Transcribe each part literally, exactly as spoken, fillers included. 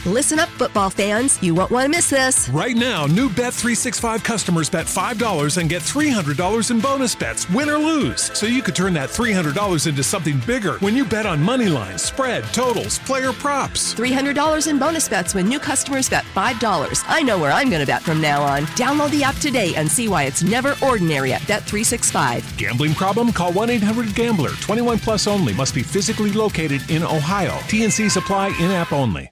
Listen up, football fans. You won't want to miss this. Right now, new Bet three sixty-five customers bet five dollars and get three hundred dollars in bonus bets, win or lose. So you could turn that three hundred dollars into something bigger when you bet on money lines, spread, totals, player props. three hundred dollars in bonus bets when new customers bet five dollars. I know where I'm going to bet from now on. Download the app today and see why it's never ordinary at Bet three sixty-five. Gambling problem? Call one eight hundred gambler. twenty-one plus only. Must be physically located in Ohio. T N C supply in-app only.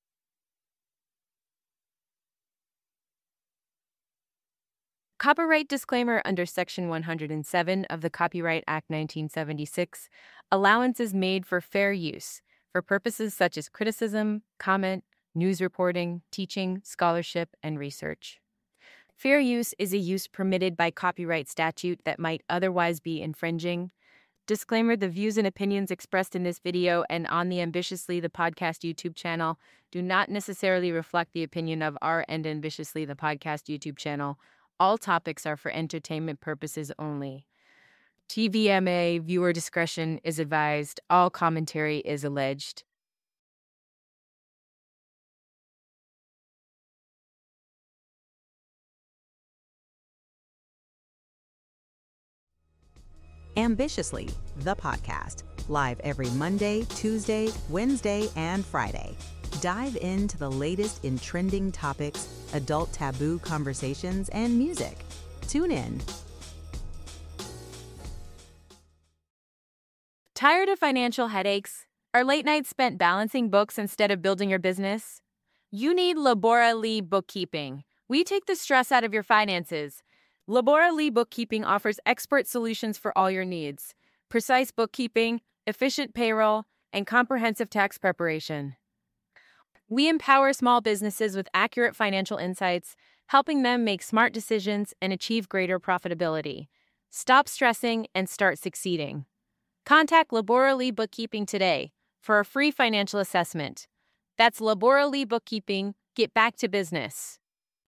Copyright disclaimer under Section one hundred seven of the Copyright Act nineteen seventy-six. Allowance is made for fair use for purposes such as criticism, comment, news reporting, teaching, scholarship, and research. Fair use is a use permitted by copyright statute that might otherwise be infringing. Disclaimer: the views and opinions expressed in this video and on the Ambitiously the Podcast YouTube channel do not necessarily reflect the opinion of our and Ambitiously the Podcast YouTube channel. All topics are for entertainment purposes only. T V M A viewer discretion is advised. All commentary is alleged. Ambitiously, the podcast, live every Monday, Tuesday, Wednesday, and Friday. Dive into the latest in trending topics, adult taboo conversations, and music. Tune in. Tired of financial headaches? Are late nights spent balancing books instead of building your business? You need Labora Lee Bookkeeping. We take the stress out of your finances. Labora Lee Bookkeeping offers expert solutions for all your needs: precise bookkeeping, efficient payroll, and comprehensive tax preparation. We empower small businesses with accurate financial insights, helping them make smart decisions and achieve greater profitability. Stop stressing and start succeeding. Contact Labora Lee Bookkeeping today for a free financial assessment. That's Labora Lee Bookkeeping. Get back to business.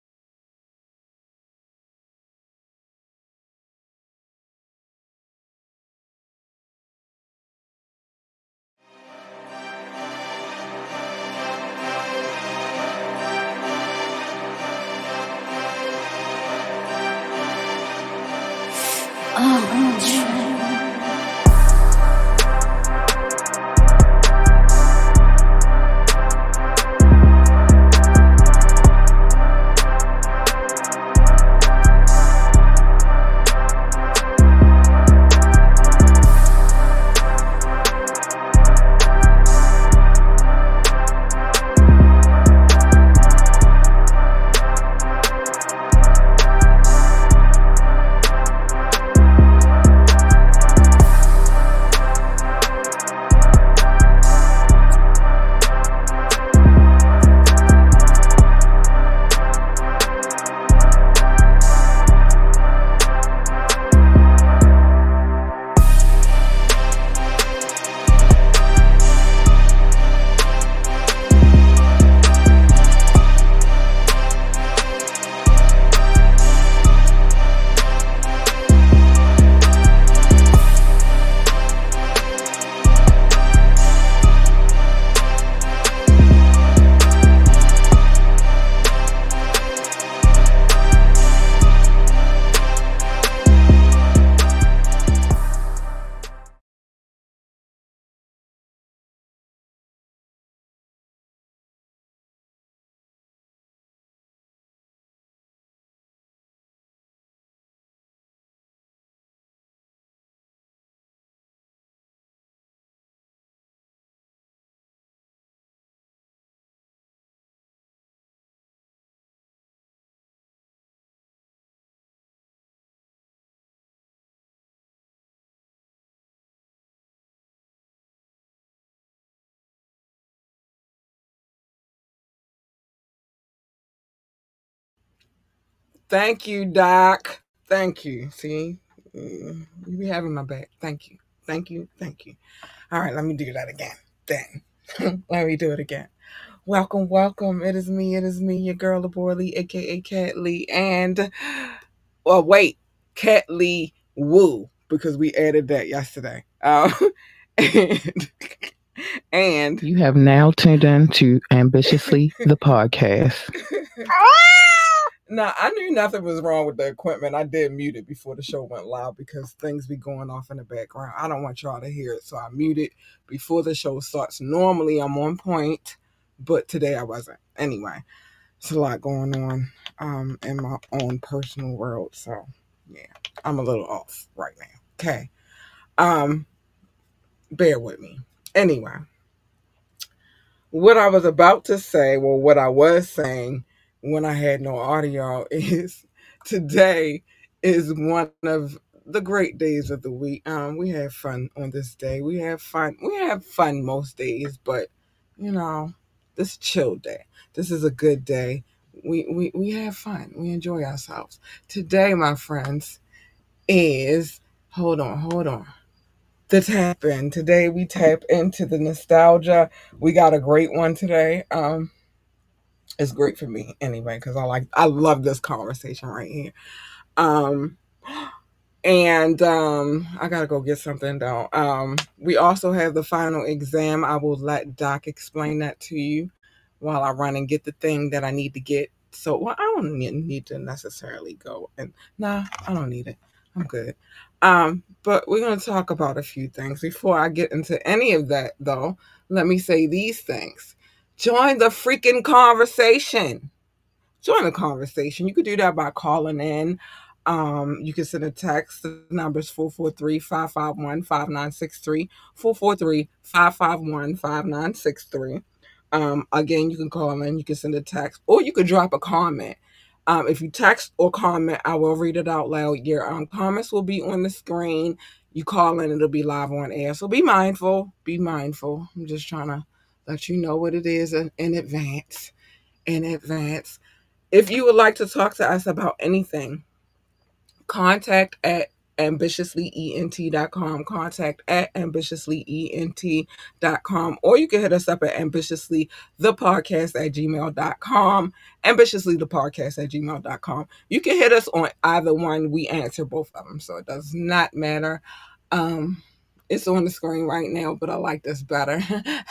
Thank you, Doc. Thank you. See, you be having my back. Thank you. Thank you. Thank you. All right, let me do that again. Dang. Let me do it again. Welcome, welcome. It is me. It is me, your girl, Labora Lee, a k a. Cat Lee. And, well, wait, Cat Lee Woo, because we added that yesterday. Um, and And you have now tuned in to Ambitiously the podcast. No, I knew nothing was wrong with the equipment. I did mute it before the show went live because things be going off in the background. I don't want y'all to hear it, so I muted before the show starts. Normally, I'm on point, but today I wasn't. Anyway, it's a lot going on um, in my own personal world, so yeah, I'm a little off right now. Okay, um, bear with me. Anyway, what I was about to say, well, what I was saying when I had no audio is today is one of the great days of the week. Um, we have fun on this day. We have fun. We have fun most days, but you know, this chill day. This is a good day. We we we have fun. We enjoy ourselves. Today, my friends, is hold on, hold on. The tap in. Today we tap into the nostalgia. We got a great one today. Um, it's great for me anyway because I like I love this conversation right here. Um, and um, I gotta go get something though. Um, we also have the final exam. I will let Doc explain that to you while I run and get the thing that I need to get. So well, I don't need to necessarily go and nah, I don't need it. I'm good. Um, but we're going to talk about a few things. Before I get into any of that, though, let me say these things. Join the freaking conversation. Join the conversation. You could do that by calling in. Um, you can send a text. The number is four four three, five five one, five nine six three, four four three, five five one, five nine six three. Um, again, you can call in, you can send a text, or you could drop a comment. Um, if you text or comment, I will read it out loud. Your um, comments will be on the screen. You call in, it'll be live on air. So be mindful. Be mindful. I'm just trying to let you know what it is in, in advance. In advance. If you would like to talk to us about anything, contact at ambitiously E N T dot com, contact at ambitiously E N T dot com, or you can hit us up at ambitiously the podcast at gmail dot com, ambitiously the podcast at gmail dot com. You can hit us on either one. We answer both of them, so it does not matter. Um, it's on the screen right now, but I like this better.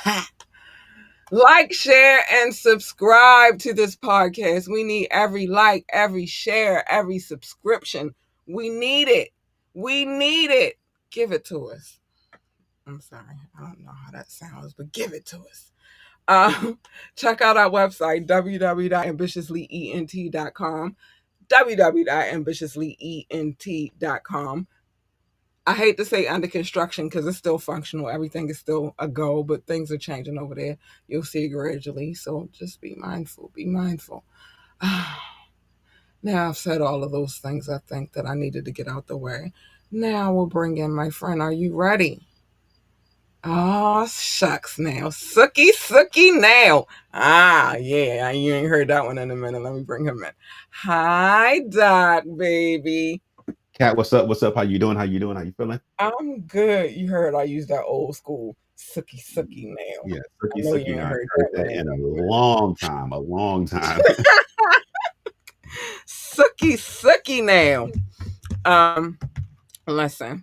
Like, share, and subscribe to this podcast. We need every like, every share, every subscription. We need it. We need it. Give it to us. I'm sorry. I don't know how that sounds, but give it to us. Um, check out our website, w w w dot ambitiously E N T dot com, w w w dot ambitiously E N T dot com. I hate to say under construction because it's still functional. Everything is still a go, but things are changing over there. You'll see gradually. So just be mindful. Be mindful. Now I've said all of those things I think that I needed to get out the way. Now we'll bring in my friend. Are you ready? Oh, shucks now. Sookie, Sookie now. Ah, yeah. You ain't heard that one in a minute. Let me bring him in. Hi, Doc, baby. Kat, what's up? What's up? How you doing? How you doing? How you feeling? I'm good. You heard I use that old school Sookie, Sookie now. Yeah, Sookie, Sookie now. I heard that, that in a long time. A long time. Sookie, Sookie now. Um, listen.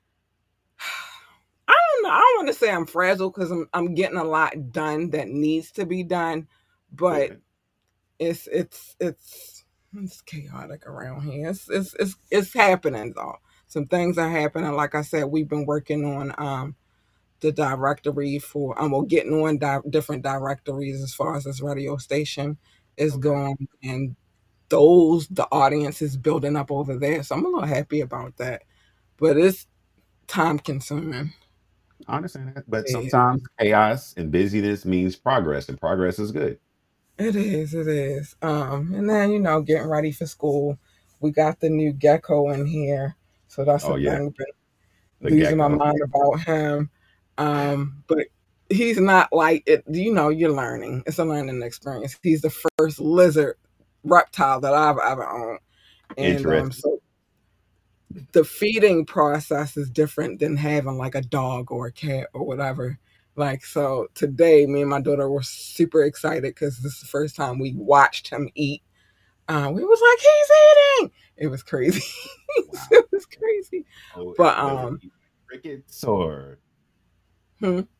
I don't know. I don't want to say I'm fragile because I'm I'm getting a lot done that needs to be done, but yeah. it's it's it's it's chaotic around here. It's it's it's it's happening though. Some things are happening. Like I said, we've been working on um the directory for um well getting on di- different directories as far as this radio station is okay. going, and those the audience is building up over there. So I'm a little happy about that, but it's time consuming. I understand that, but sometimes chaos and busyness means progress, and progress is good. It is, it is. Um, and then, you know, getting ready for school. We got the new Gecko in here, so that's oh, the yeah. thing. Been the losing Gecko. my mind about him. Um, but he's not like it. You know, you're learning. It's a learning experience. He's the first lizard reptile that I've ever owned, and um, so the feeding process is different than having like a dog or a cat or whatever. Like, so today, me and my daughter were super excited because this is the first time we watched him eat. Uh, we was like, he's eating. It was crazy. Wow. It was crazy. Oh, but um, crickets or hmm?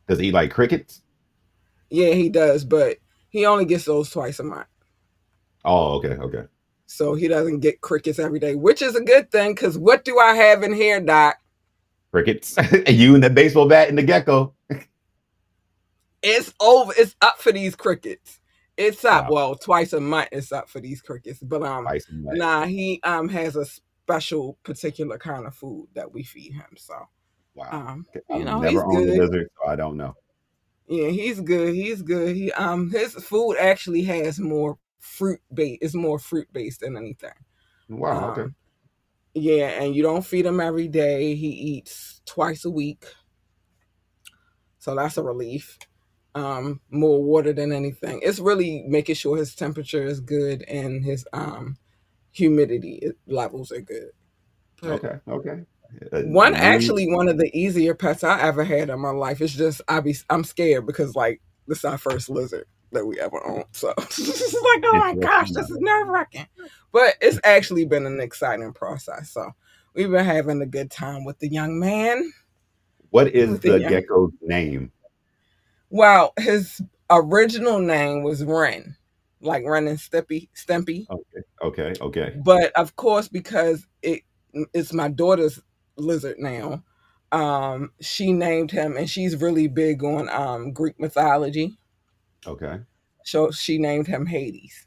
Does he eat like crickets? Yeah, he does, but he only gets those twice a month. Oh, okay, okay. So he doesn't get crickets every day, which is a good thing, because what do I have in here, Doc? Crickets. And you and the baseball bat and the gecko. It's over. It's up for these crickets. It's up. Wow. Well, twice a month it's up for these crickets. But um, Twice a month. nah, he um has a special particular kind of food that we feed him. So Wow. um, I've you know, never he's owned a good. lizard, so I don't know. Yeah, he's good. He's good. He um his food actually has more fruit base. It's more fruit based than anything. Wow. Okay. Um, yeah, and you don't feed him every day. He eats twice a week, so that's a relief. Um, more water than anything. It's really making sure his temperature is good and his um humidity levels are good. But Okay. Okay. Uh, one really- actually one of the easier pets I ever had in my life. It's just I be I'm scared because like this is our first lizard that we ever owned. So it's like, oh my gosh, this is nerve wracking. But it's actually been an exciting process. So we've been having a good time with the young man. What is With the the young- gecko's name? Well, his original name was Ren, like Ren and Stimpy, Stimpy. Okay. Okay. Okay. But of course, because it it's my daughter's lizard now, um, she named him, and she's really big on um, Greek mythology. Okay. So she named him Hades.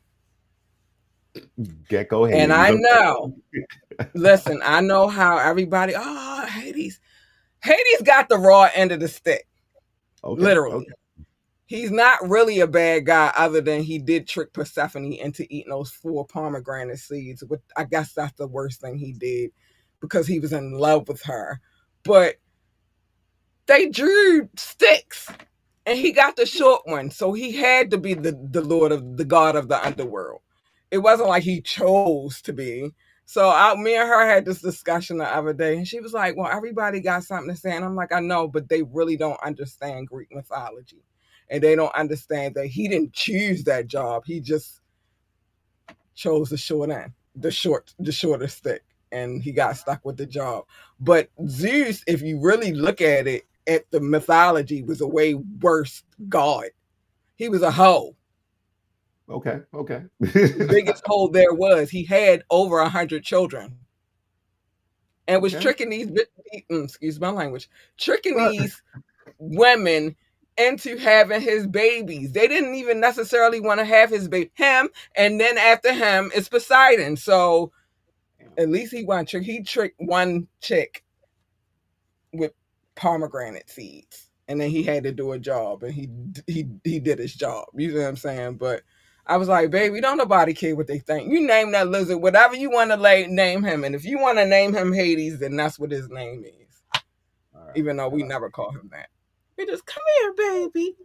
Gecko. Hades. And I Okay. know, listen, I know how everybody, oh, Hades. Hades got the raw end of the stick, Okay. literally. Okay. He's not really a bad guy other than he did trick Persephone into eating those four pomegranate seeds. But I guess that's the worst thing he did because he was in love with her. But they drew sticks and he got the short one. So he had to be the, the Lord of the God of the underworld. It wasn't like he chose to be. So I, me and her had this discussion the other day and she was like, well, everybody got something to say. And I'm like, I know, but they really don't understand Greek mythology. And they don't understand that he didn't choose that job. He just chose the short end, the short, the shorter stick, and he got stuck with the job. But Zeus, if you really look at it, at the mythology, was a way worse god. He was a hoe. Okay. Okay. The biggest hoe there was. He had over a hundred children, and was Okay. tricking these, mm, excuse my language, tricking these women into having his babies. They didn't even necessarily want to have his baby, him, and then after him is Poseidon. So at least he won trick. He tricked one chick with pomegranate seeds, and then he had to do a job, and he he he did his job. You know what I'm saying? But I was like, baby, don't nobody care what they think. You name that lizard whatever you want to lay, name him, and if you want to name him Hades, then that's what his name is. All right. Even though we never call him that. We just come here, baby.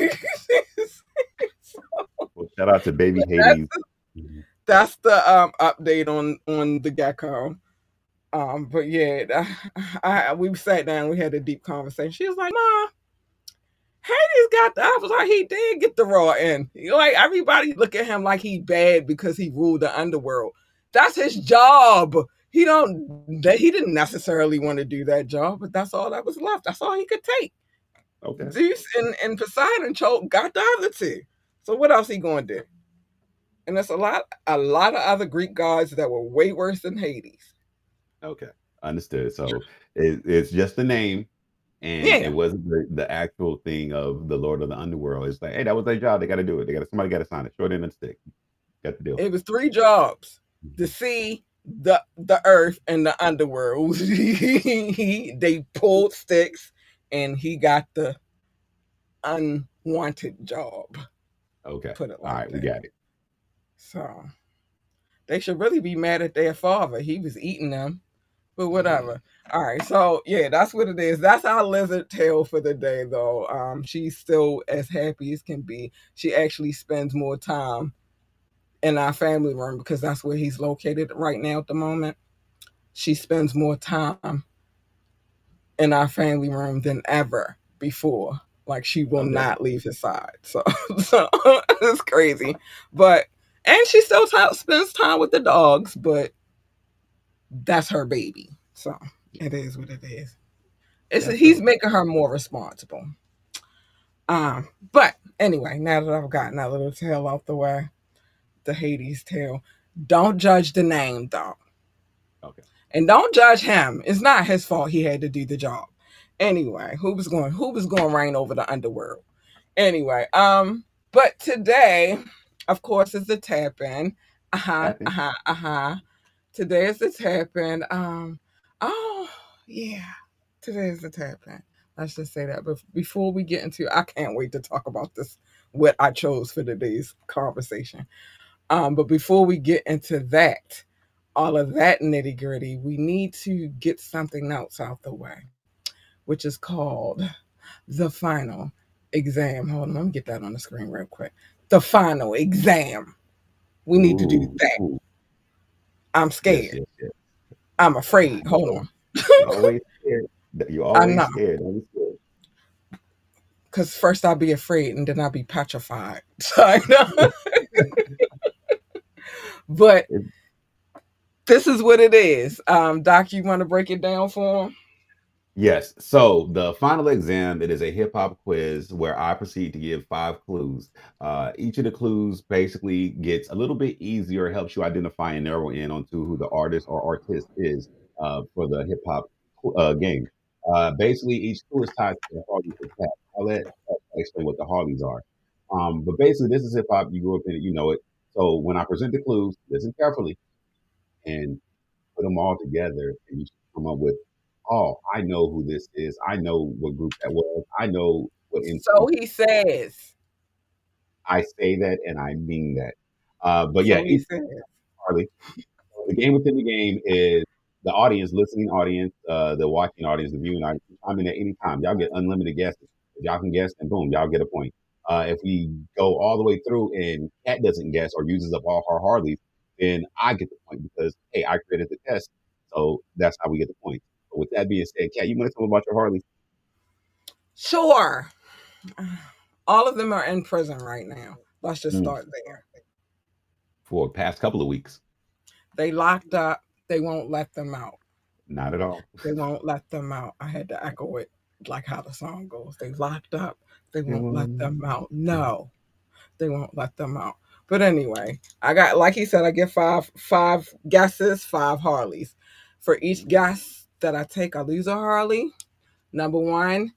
Well, shout out to baby That's Hades. the, that's the um update on on the gecko. Um, but yeah, I, I we sat down, we had a deep conversation. She was like, "Ma, Hades got the." I was like, "He did get the raw end." Like everybody look at him like he bad because he ruled the underworld. That's his job. He don't. That he didn't necessarily want to do that job, but that's all that was left. That's all he could take. Okay. Zeus and, and Poseidon choke got the other two. So what else he going to do? And there's a lot, a lot of other Greek gods that were way worse than Hades. Okay. Understood. So it, it's just the name, and Yeah. it wasn't the, the actual thing of the Lord of the Underworld. It's like, hey, that was their job. They got to do it. They got somebody got to sign it. Short end of the stick. Got the deal. It was three jobs: the sea, the the earth, and the underworld. he, they pulled sticks, and he got the unwanted job. Okay. Put it All like right. We that. got it. So they should really be mad at their father. He was eating them, but whatever. All right, so yeah, that's what it is. That's our lizard tale for the day, though. Um, she's still as happy as can be. She actually spends more time in our family room because that's where he's located right now at the moment. She spends more time in our family room than ever before. Like she will Okay. not leave his side. So, so it's crazy. But and she still t- spends time with the dogs, but that's her baby. So it is what it is. It's That's he's okay. making her more responsible. Um, but anyway, now that I've gotten that little tail out the way, the Hades tail, don't judge the name though. Okay. And don't judge him. It's not his fault he had to do the job. Anyway, who was going who was going to reign over the underworld? Anyway, um, but today, of course, is the tap-in. Uh-huh, uh-huh, uh-huh. Today is the tap-in. Um, oh, yeah. Today is the tap-in. Let's just say that. But before we get into, I can't wait to talk about this, what I chose for today's conversation. Um, but before we get into that, all of that nitty gritty, we need to get something else out the way, which is called the final exam. Hold on, let me get that on the screen real quick. The final exam. We need ooh, to do that. Ooh. I'm scared. Yes, yes, yes. I'm afraid. Hold on. You're always scared. You're always I'm scared. Always scared. Because first I'll be afraid and then I'll be petrified. So I know. But this is what it is. Um, Doc, you want to break it down for him? Yes. So the final exam, it is a hip hop quiz where I proceed to give five clues. Uh, each of the clues basically gets a little bit easier, helps you identify and narrow in onto who the artist or artist is uh, for the hip hop uh, game. Uh, basically, each clue is tied to the Harley attack. I'll let uh, explain what the Harleys are. Um, but basically, this is hip hop. You grew up in it, you know it. So when I present the clues, listen carefully and put them all together, and you come up with, oh, I know who this is. I know what group that was. I know what. So he says. I say that, and I mean that. Uh, but yeah, so he says. Harley. The game within the game is the audience, listening audience, uh, the watching audience, the viewing audience. I mean, at any time, y'all get unlimited guesses. If y'all can guess, and boom, y'all get a point. Uh, if we go all the way through and Kat doesn't guess or uses up all her Harleys, then I get the point because, hey, I created the test. So that's how we get the point. But with that being said, Kat, you want to tell me about your Harleys? Sure. All of them are in prison right now. Let's just mm. start there. For the past couple of weeks. They locked up. They won't let them out. Not at all. They won't let them out. I had to echo it like how the song goes. They locked up. They won't mm. let them out. No, they won't let them out. But anyway, I got, like he said, I get five five guesses, five Harleys. For each guess that I take, I lose a Harley. Number one,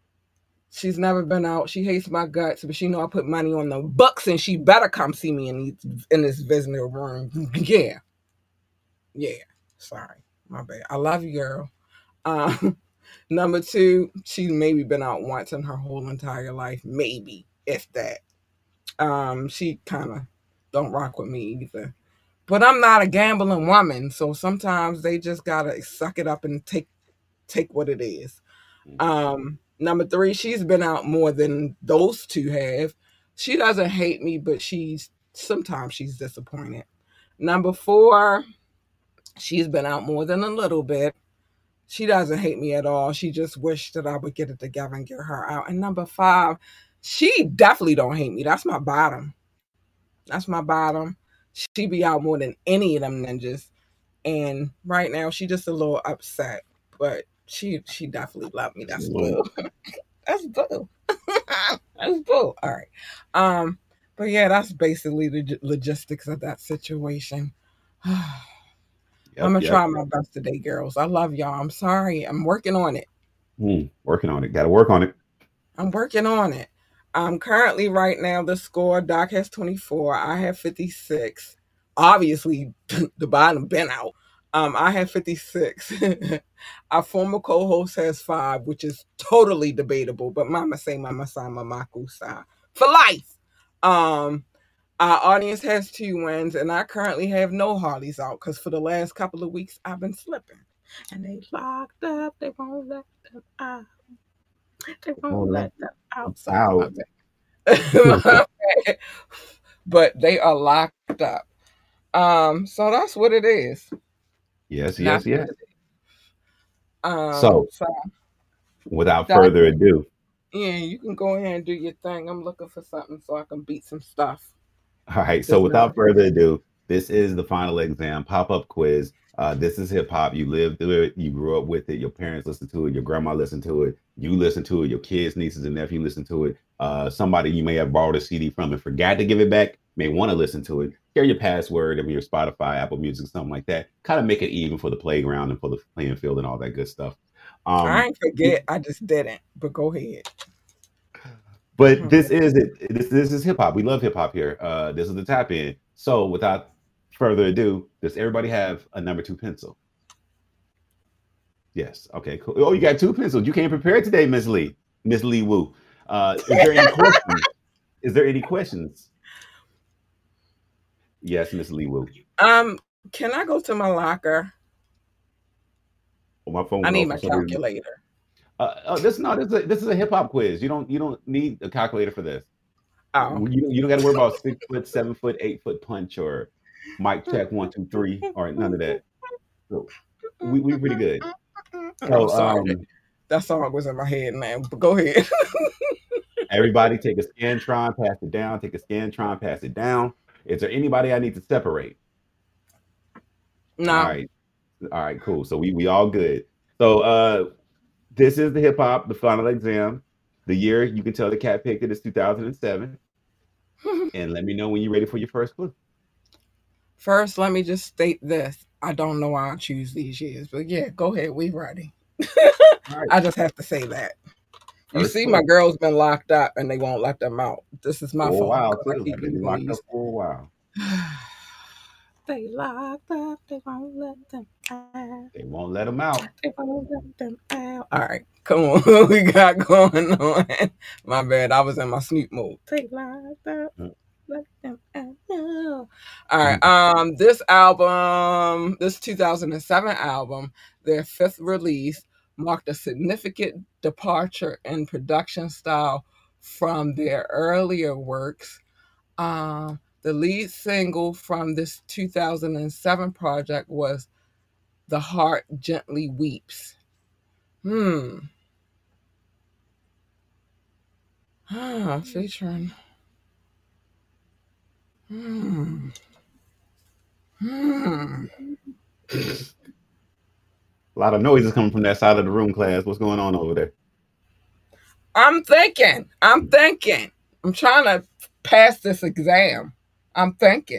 she's never been out. She hates my guts, but she know I put money on the books, and she better come see me in these, in this visitor room. Yeah. Yeah. Sorry. My bad. I love you, girl. Um, number two, she's maybe been out once in her whole entire life. Maybe, if that. Um, she kind of don't rock with me either. But I'm not a gambling woman, so sometimes they just gotta suck it up and take take what it is. Um, number three, she's been out more than those two have. She doesn't hate me, but she's sometimes she's disappointed. Number four, she's been out more than a little bit. She doesn't hate me at all. She just wished that I would get it together and get her out. And number five, she definitely don't hate me. That's my bottom. That's my bottom. She be out more than any of them ninjas. And right now, she just a little upset. But she she definitely loved me. That's boo. That's boo. That's boo. All right. Um, but yeah, that's basically the logistics of that situation. Yep, I'm going to yep. try my best today, girls. I love y'all. I'm sorry. I'm working on it. Mm, working on it. Got to work on it. I'm working on it. Um, currently, right now, the score, Doc has twenty-four. I have fifty-six. Obviously, the bottom been out. Um, I have fifty-six. Our former co-host has five, which is totally debatable. But mama say, mama say, mama kusa. For life. Um, our audience has two wins, and I currently have no Harleys out because for the last couple of weeks, I've been slipping. And they locked up. They won't let them out. They won't let them out. out. But they are locked up. Um, so that's what it is. Yes, yes, that's yes. Um, so, so, without further ado. Yeah, you can go ahead and do your thing. I'm looking for something so I can beat some stuff. All right. So without further ado, this is the final exam pop-up quiz. Uh, this is hip hop. You lived through it. You grew up with it. Your parents listened to it. Your grandma listened to it. You listen to it. Your kids, nieces, and nephews listen to it. Uh, somebody you may have borrowed a C D from and forgot to give it back may want to listen to it. Share your password of your Spotify, Apple Music, something like that. Kind of make it even for the playground and for the playing field and all that good stuff. Um, I ain't forget. I just didn't. But go ahead. But this is it. This this is hip hop. We love hip hop here. Uh, this is the tap in. So without further ado, does everybody have a number two pencil? Yes. Okay. Cool. Oh, you got two pencils. You came prepared today, Miss Lee. Miss Lee Wu. Uh, is there any questions? Is there any questions? Yes, Miss Lee Wu. Um, can I go to my locker? Oh, my phone. I need my calculator. Uh, oh, this no, this is a, this is a hip hop quiz. You don't you don't need a calculator for this. Oh, you you don't got to worry about six foot, seven foot, eight foot punch or mic check one two three or none of that. So we we pretty good. So sorry. um, that song was in my head, man. But go ahead. everybody, take a Scantron, pass it down. Take a Scantron, pass it down. Is there anybody I need to separate? No. All right, all right, cool. So we we all good. So uh. This is the hip hop, the final exam. The year you can tell the cat picked it is two thousand seven. And let me know when you're ready for your first clue. First, let me just state this. I don't know why I choose these years, but yeah, go ahead. We ready. Right. I just have to say that. You first see, clue. My girl's been locked up and they won't let them out. This is my fault. Wow, I've been locked up for a while. They locked up. They won't let them out. They won't let them out. They won't let them out. All right, come on. What we got going on? My bad. I was in my Snoop mode. They locked up. Mm. Let them out. No. All right. Um, this album, this two thousand seven album, their fifth release, marked a significant departure in production style from their earlier works. Um. The lead single from this two thousand seven project was The Heart Gently Weeps. Hmm. Ah, featuring. Hmm. Hmm. A lot of noises coming from that side of the room, class. What's going on over there? I'm thinking. I'm thinking. I'm trying to pass this exam. I'm thinking.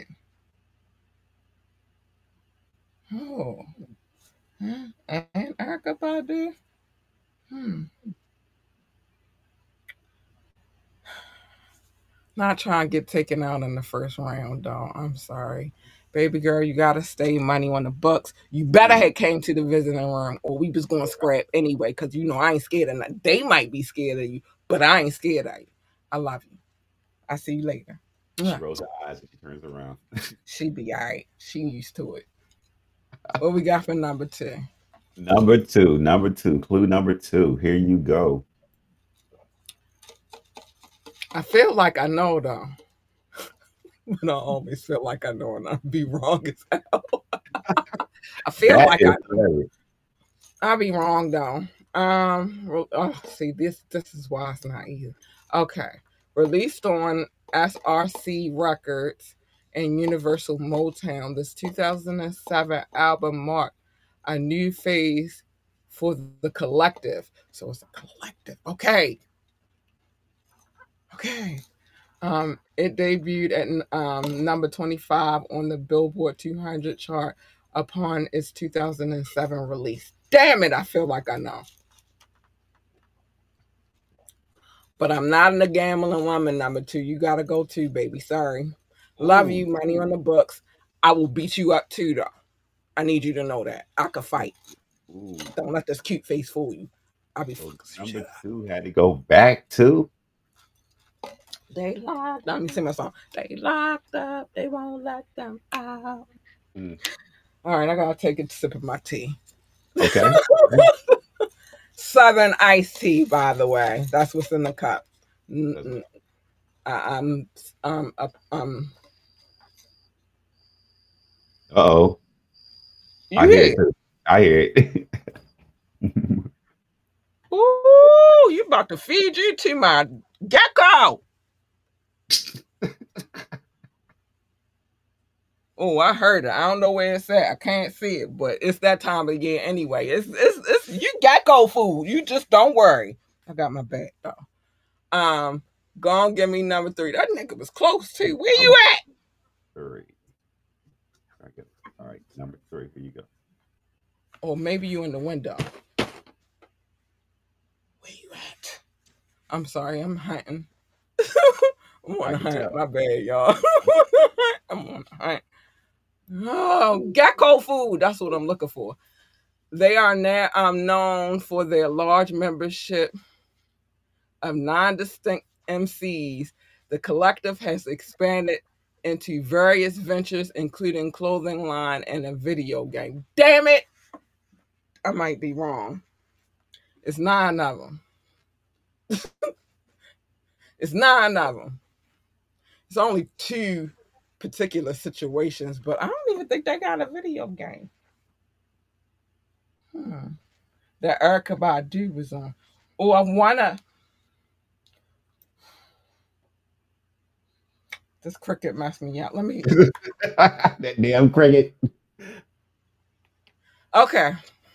Oh. Huh? And Erykah Badu? Hmm. Not trying to get taken out in the first round, though. I'm sorry. Baby girl, you got to stay money on the bucks. You better have came to the visiting room or we just going to scrap anyway because, you know, I ain't scared of nothing. They might be scared of you, but I ain't scared of you. I love you. I'll see you later. She rolls her eyes and she turns around. She be all right. She used to it. What we got for number two? Number two. Number two. Clue number two. Here you go. I feel like I know, though. But I always feel like I know and I'll be wrong as hell. I feel that like I know. I'll be wrong, though. Um, oh, see, this, this is why it's not easy. Okay. Released on S R C Records and Universal Motown, this two thousand seven album marked a new phase for the collective. So it's a collective. Okay. Okay. Um, it debuted at um, number twenty-five on the Billboard two hundred chart upon its two thousand seven release. Damn it, I feel like I know. But I'm not in the gambling woman, number two. You got to go too, baby. Sorry. Love Ooh. You. Money on the books. I will beat you up too, though. I need you to know that. I could fight. Ooh. Don't let this cute face fool you. I'll be so number two had to go back to. They locked up. Let me sing my song. They locked up. They won't let them out. Mm. All right. I got to take a sip of my tea. Okay. Southern iced tea, by the way. That's what's in the cup. Mm-mm. I, I'm um uh, um. Uh oh. I hear it. I hear it. Ooh, you about to feed you to my gecko. Oh, I heard it. I don't know where it's at. I can't see it, but it's that time of year anyway. It's it's it's you got go food. You just don't worry. I got my bag though. Um, go on, give me number three. That nigga was close too. Where you at? Three. All right, all right, number three. Here you go. Or maybe you in the window. Where you at? I'm sorry, I'm hunting. I'm on a hunt. My bad, y'all. I'm on a hunt. Oh, Gecko Food. That's what I'm looking for. They are now um, known for their large membership of non-distinct M Cs. The collective has expanded into various ventures, including clothing line and a video game. Damn it! I might be wrong. It's nine of them. It's nine of them. It's only two particular situations, but I don't even think they got a video game. Hmm. That Erykah Badu was on. Oh, I wanna. This cricket messed me up. Let me. That damn cricket. Okay.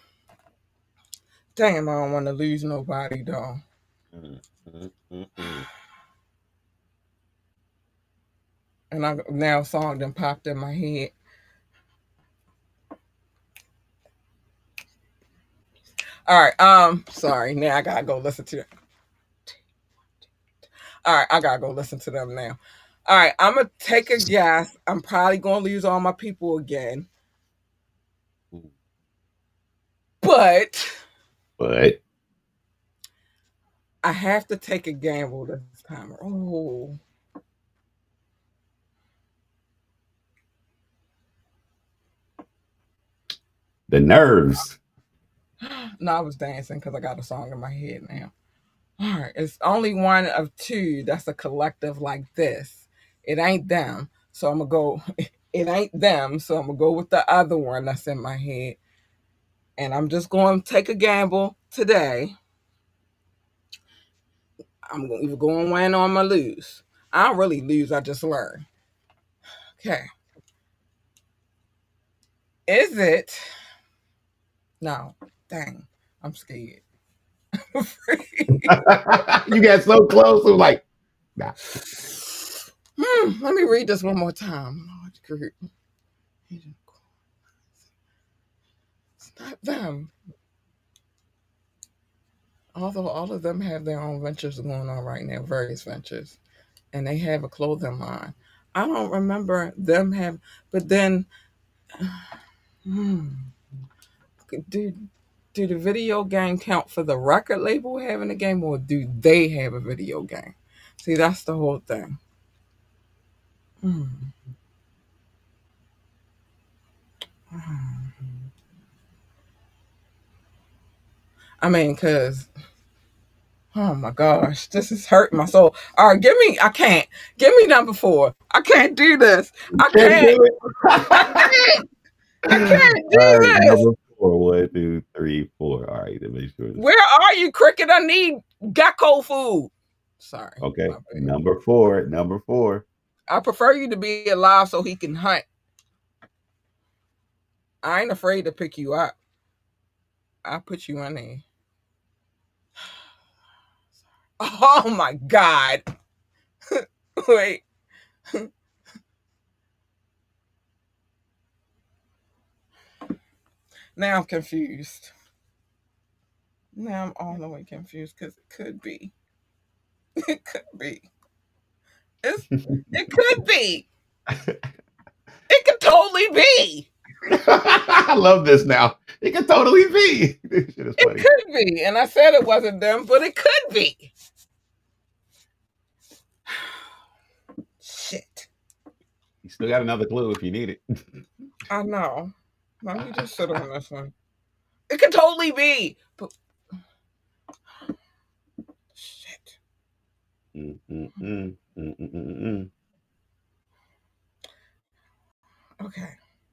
Damn, I don't want to lose nobody though. Mm, mm, mm, mm. And I now a song done popped in my head. All right. Um, sorry. Now I gotta go listen to it. All right, I gotta go listen to them now. All right, I'm gonna take a guess. I'm probably gonna lose all my people again. But But I have to take a gamble this time. Oh. The nerves. No, I was dancing because I got a song in my head now. All right, it's only one of two that's a collective like this. It ain't them, so I'm gonna go. It ain't them, so I'm gonna go with the other one that's in my head. And I'm just going to take a gamble today. I'm going to either go and win or I'm going to lose. I don't really lose, I just learn. Okay. Is it? No. Dang. I'm scared. I'm afraid. You got so close. I'm like, nah. Hmm, let me read this one more time. Lord, it's not them. Although all of them have their own ventures going on right now, various ventures, and they have a clothing line. I don't remember them have, but then, hmm, do, do the video game count for the record label having a game, or do they have a video game? See, that's the whole thing. Hmm. I mean, because, oh my gosh, this is hurting my soul. All right, give me, I can't. Give me number four. I can't do this. I can't. I can't. I can't do All right, this. Number four. One, two, three, four. All right, let me make sure. Where are you, Cricket? I need Gecko Food. Sorry. Okay, number four. Number four. I prefer you to be alive so he can hunt. I ain't afraid to pick you up. I'll put you in there. Oh my God. Wait. Now I'm confused. Now I'm all the way confused because it could be. It could be. It's, it could be. It could totally be. I love this now. It could totally be. This shit is funny. It could be. And I said it wasn't them, but it could be. Shit. You still got another clue if you need it. I know. Let me just sit on this one. It could totally be. But... Shit. Mm, mm, mm, mm, mm, mm, mm. Okay.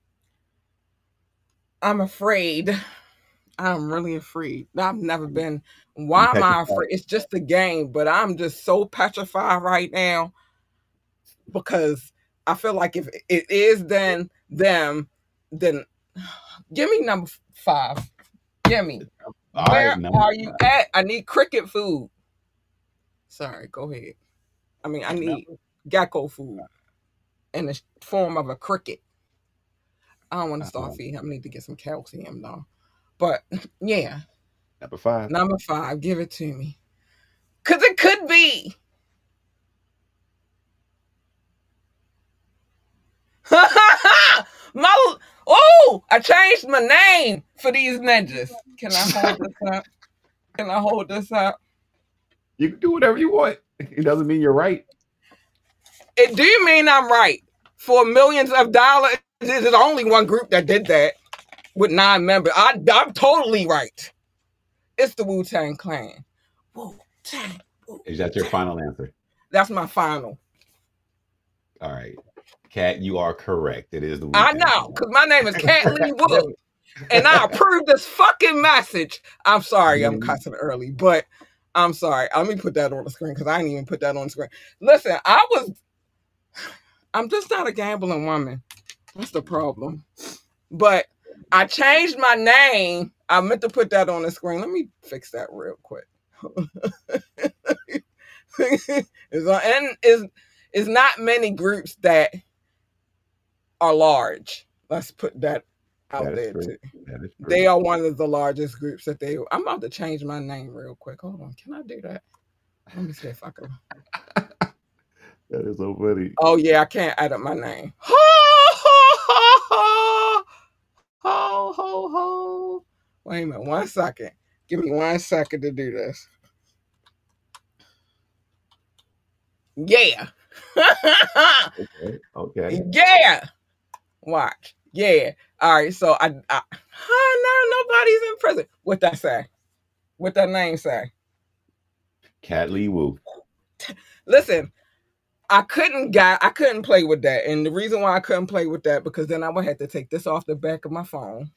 I'm afraid. I'm really afraid. I've never been. Why am I afraid? It's just a game, but I'm just so petrified right now because I feel like if it is then them, then give me number five. Give me. All Where right, number are you five. at? I need cricket food. Sorry, go ahead. I mean, I need gecko food in the form of a cricket. I don't want to start Uh-huh. feeding him. I need to get some calcium though. But yeah, Number five. number five, give it to me. Cause it could be. my oh, I changed my name for these ninjas. Can I hold this up? Can I hold this up? You can do whatever you want. It doesn't mean you're right. It do mean I'm right. For millions of dollars, there's only one group that did that with nine members. I, I'm totally right. It's the Wu-Tang Clan. Wu-Tang. Is that your final answer? That's my final. All right. Kat, you are correct. It is the I Wu-Tang know, Clan. because my name is Kathleen Wood. And I approve this fucking message. I'm sorry I'm cussing early, but I'm sorry. Let me put that on the screen because I didn't even put that on the screen. Listen, I was, I'm just not a gambling woman. That's the problem. But I changed my name. I meant to put that on the screen. Let me fix that real quick. it's, and it's, it's not many groups that are large. Let's put that out That is there true. too. That is true. They are one of the largest groups that they. I'm about to change my name real quick. Hold on, can I do that? Let me see if I can. That is so funny. Oh yeah, I can't edit my name. Ho ho ho ho ho ho. Wait a minute, one second. Give me one second to do this. Yeah. Okay. Okay. Yeah. Watch. Yeah. All right. So I, I oh no, nobody's in prison. What that say? What that name say? Kat Lee Wu. Listen, I couldn't get I couldn't play with that. And the reason why I couldn't play with that, because then I would have to take this off the back of my phone.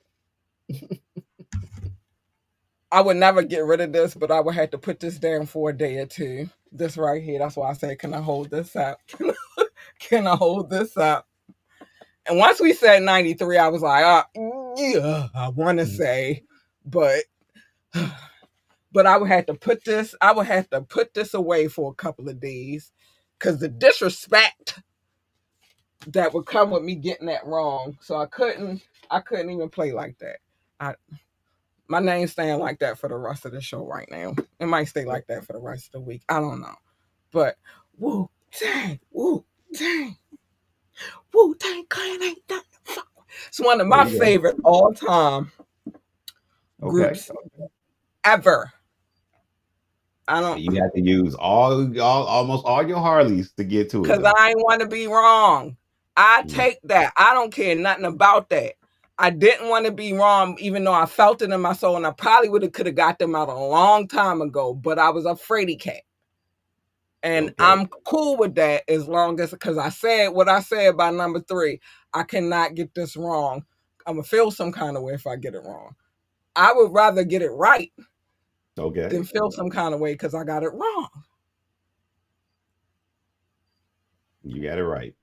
I would never get rid of this, but I would have to put this down for a day or two. This right here. That's why I said, can I hold this up? Can I hold this up? And once we said ninety-three, I was like, oh, yeah, I want to say, but, but I would have to put this, I would have to put this away for a couple of days because the disrespect that would come with me getting that wrong. So I couldn't, I couldn't even play like that. I, my name's staying like that for the rest of the show right now. It might stay like that for the rest of the week. I don't know. But Wu-Tang, Wu-Tang. Wu-Tang Clan ain't nothing to fuck with. It's one of my favorite all time Okay. groups ever. I don't You have to use all, all almost all your Harleys to get to it. because though. I ain't want to be wrong. I take that. I don't care nothing about that. I didn't want to be wrong, even though I felt it in my soul, and I probably would have could have got them out a long time ago. But I was a fraidy cat. And Okay. I'm cool with that as long as, because I said what I said by number three. I cannot get this wrong. I'm going to feel some kind of way if I get it wrong. I would rather get it right Okay. than feel some kind of way because I got it wrong. You got it right.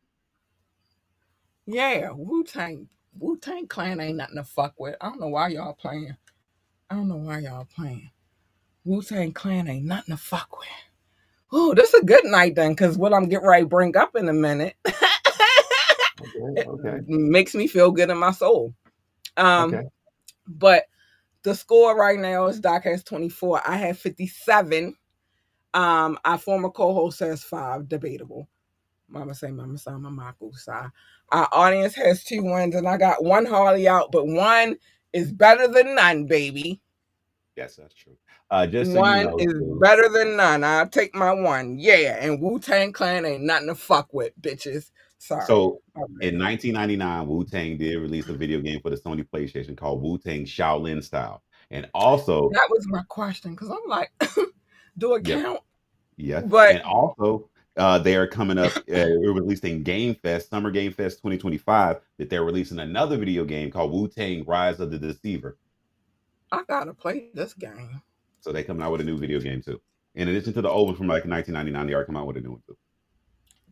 Yeah, Wu-Tang. Wu-Tang Clan ain't nothing to fuck with. I don't know why y'all playing. I don't know why y'all playing. Wu-Tang Clan ain't nothing to fuck with. Oh, this is a good night then, because what I'm getting ready to bring up in a minute Okay. Okay. makes me feel good in my soul. Um, Okay. But the score right now is Doc has twenty-four. I have fifty-seven. Um, our former co-host has five. Debatable. Mama say, Mama say, Mama say. Our audience has two wins, and I got one Harley out, but one is better than none, baby. Yes, that's true. Uh, just so One you know, is too, better than none. I'll take my one. Yeah, and Wu-Tang Clan ain't nothing to fuck with, bitches. Sorry. so Okay. in nineteen ninety-nine, Wu-Tang did release a video game for the Sony PlayStation called Wu-Tang Shaolin Style. And also, That was my question, because I'm like, do it Yep. count? yeah, But and also uh, they are coming up, uh, we're releasing Game Fest, Summer Game Fest twenty twenty-five, that they're releasing another video game called Wu-Tang Rise of the Deceiver. I gotta play this game. So they're coming out with a new video game too. In addition to the old one from like nineteen ninety-nine, they are coming out with a new one too.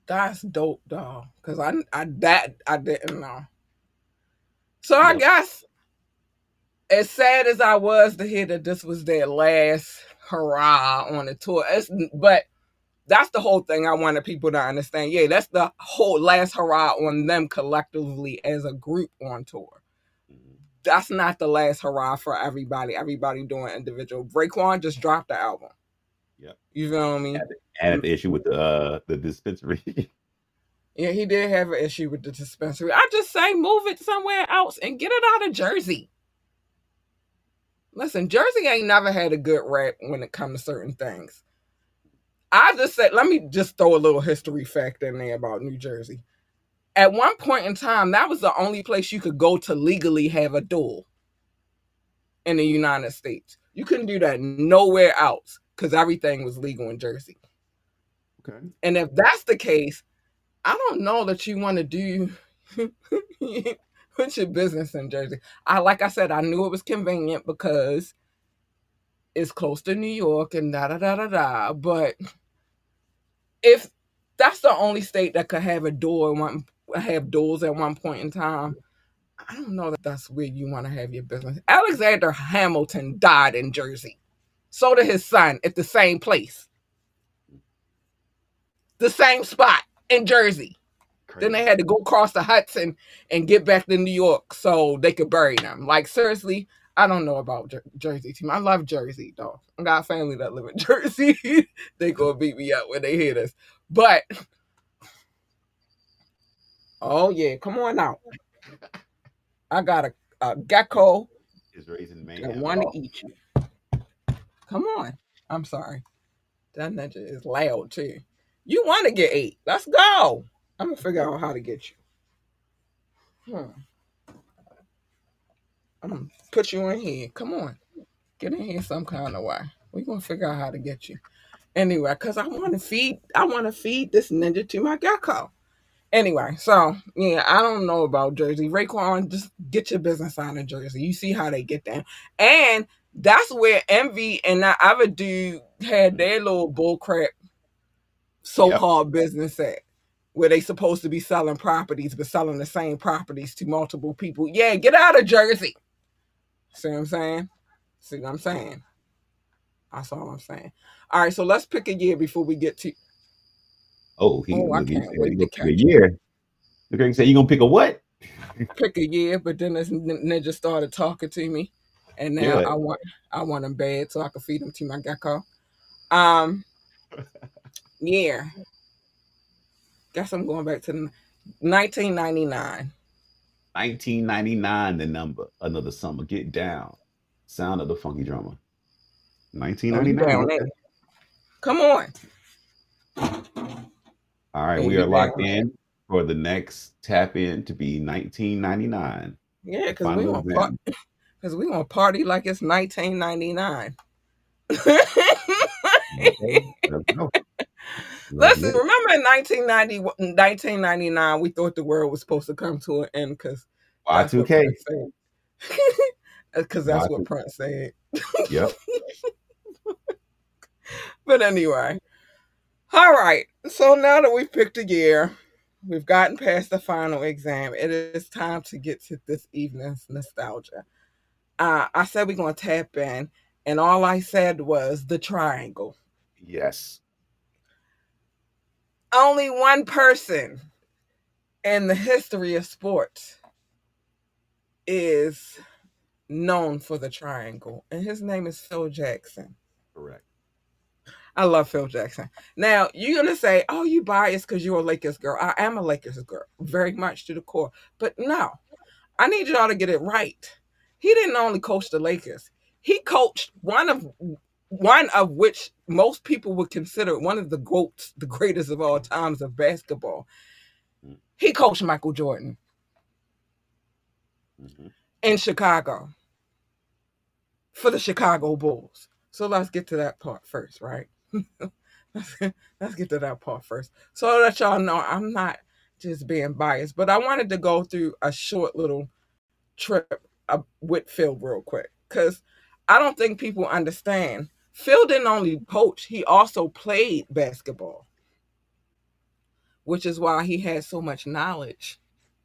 That's dope, dog. Cause I, I that I didn't know. So I Yep. guess, as sad as I was to hear that this was their last hurrah on the tour, it's, but that's the whole thing I wanted people to understand. Yeah, that's the whole last hurrah on them collectively as a group on tour. That's not the last hurrah for everybody. Everybody doing individual. Raekwon just dropped the album. Yep. You feel what I mean? I had the issue with the uh, the dispensary. Yeah, he did have an issue with the dispensary. I just say move it somewhere else and get it out of Jersey. Listen, Jersey ain't never had a good rap when it comes to certain things. I just said, let me just throw a little history fact in there about New Jersey. At one point in time, that was the only place you could go to legally have a duel in the United States. You couldn't do that nowhere else because everything was legal in Jersey. Okay. And if that's the case, I don't know that you want to do put your business in Jersey. I like I said, I knew it was convenient because it's close to New York and da da da da da. But if that's the only state that could have a door one have doors at one point in time, I don't know that that's where you want to have your business. Alexander Hamilton died in Jersey. So did his son at the same place. The same spot in Jersey. Crazy. Then they had to go across the Hudson and get back to New York so they could bury them. Like, seriously, I don't know about Jer- Jersey team. I love Jersey, though. I got a family that live in Jersey. They gonna beat me up when they hear this. But, oh yeah, come on out. I got a, a gecko Is raising man and want to eat you. Come on. I'm sorry. That ninja is loud, too. You want to get ate. Let's go. I'm going to figure out how to get you. Hmm. I'm going to put you in here. Come on. Get in here some kind of way. We're going to figure out how to get you. Anyway, because I want to feed, I want to feed this ninja to my gecko. Anyway, so, yeah, I don't know about Jersey. Raekwon, just get your business out of Jersey. You see how they get down. And that's where Envy and that other dude had their little bullcrap so-called yep. business at, where they supposed to be selling properties, but selling the same properties to multiple people. Yeah, get out of Jersey. See what I'm saying? See what I'm saying? That's all I'm saying. All right, so let's pick a year before we get to... Oh, he oh I can't can't wait to catch a year. Okay, say you gonna pick a what? Pick a year, but then this ninja started talking to me, and now yeah. I want I want him bad so I can feed him to my gecko. Um, yeah. Guess I'm going back to nineteen ninety-nine. nineteen ninety-nine, the number. Another summer. Get down. Sound of the funky drummer. nineteen ninety-nine. Oh, come on. All right, we are locked in for the next tap in to be nineteen ninety-nine. Yeah, because we want par- because we want to party like it's nineteen ninety-nine. Okay, listen, remember in nineteen ninety, nineteen ninety-nine, we thought the world was supposed to come to an end because Y two K. Because that's what Prince said. Yep. But anyway. All right. So now that we've picked a year, we've gotten past the final exam, it is time to get to this evening's nostalgia. Uh, I said we're going to tap in, and all I said was the triangle. Yes. Only one person in the history of sports is known for the triangle, and his name is Phil Jackson. Correct. I love Phil Jackson. Now, you're going to say, oh, you biased because you're a Lakers girl. I am a Lakers girl, very much to the core. But no, I need y'all to get it right. He didn't only coach the Lakers. He coached one of one of which most people would consider one of the GOATs, the greatest of all times of basketball. He coached Michael Jordan mm-hmm. in Chicago for the Chicago Bulls. So let's get to that part first, right? let's, let's get to that part first. So that y'all know I'm not just being biased, but I wanted to go through a short little trip uh, with Phil real quick, because I don't think people understand. Phil didn't only coach, he also played basketball. which is why he had so much knowledge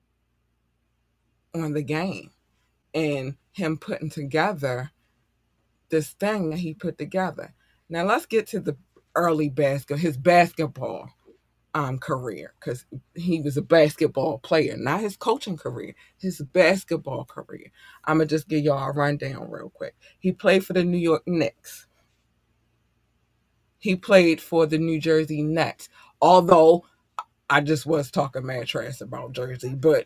on the game and him putting together this thing that he put together. Now let's get to the early basket, his basketball um, career, because he was a basketball player, not his coaching career, his basketball career. I'm going to just give y'all a rundown real quick. He played for the New York Knicks. He played for the New Jersey Nets, although I just was talking mad trash about Jersey, but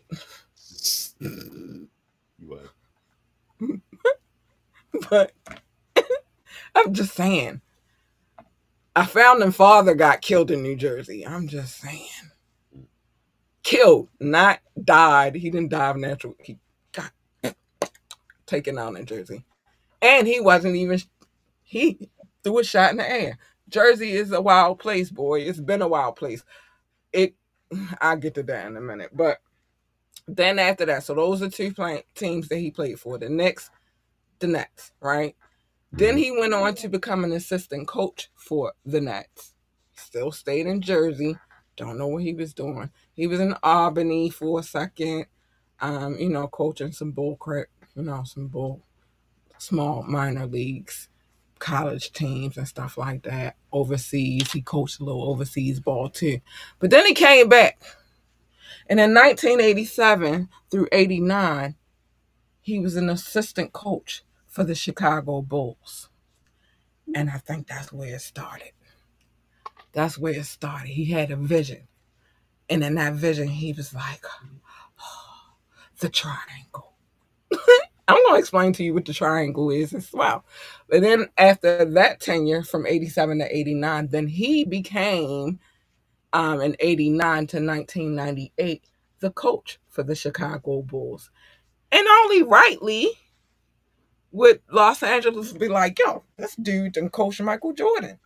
but I'm just saying. A founding father got killed in New Jersey. I'm just saying. Killed, not died. He didn't die of natural. He got taken out in Jersey. And he wasn't even, he threw a shot in the air. Jersey is a wild place, boy. It's been a wild place. It, I'll get to that in a minute. But then after that, so those are two play, teams that he played for. The Knicks, the Nets, right? Then he went on to become an assistant coach for the Nets. Still stayed in Jersey. Don't know what he was doing. He was in Albany for a second, um, you know, coaching some bull crap, you know, some bull, small minor leagues, college teams and stuff like that. Overseas, he coached a little overseas ball too. But then he came back. And in nineteen eighty-seven through eighty-nine, he was an assistant coach for the Chicago Bulls. And I think that's where it started. That's where it started. He had a vision. And in that vision, he was like, oh, the triangle. I'm going to explain to you what the triangle is as well. But then after that tenure from eighty-seven to eighty-nine, then he became, um, in eighty-nine to nineteen ninety-eight, the coach for the Chicago Bulls. And only rightly would Los Angeles be like, yo, this dude done coach Michael Jordan.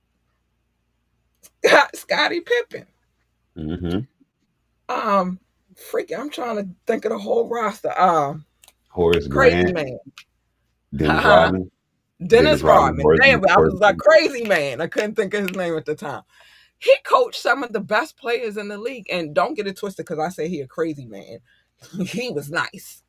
Scottie Pippen. Mm-hmm. Um, freaking, I'm trying to think of the whole roster. Um, Horace Crazy Grant. Man. Dennis Uh-huh. Rodman. Dennis, Dennis Rodman. Rodman. Damn, I was Horace- like Crazy Man. I couldn't think of his name at the time. He coached some of the best players in the league. And don't get it twisted because I say he a crazy man. He was nice.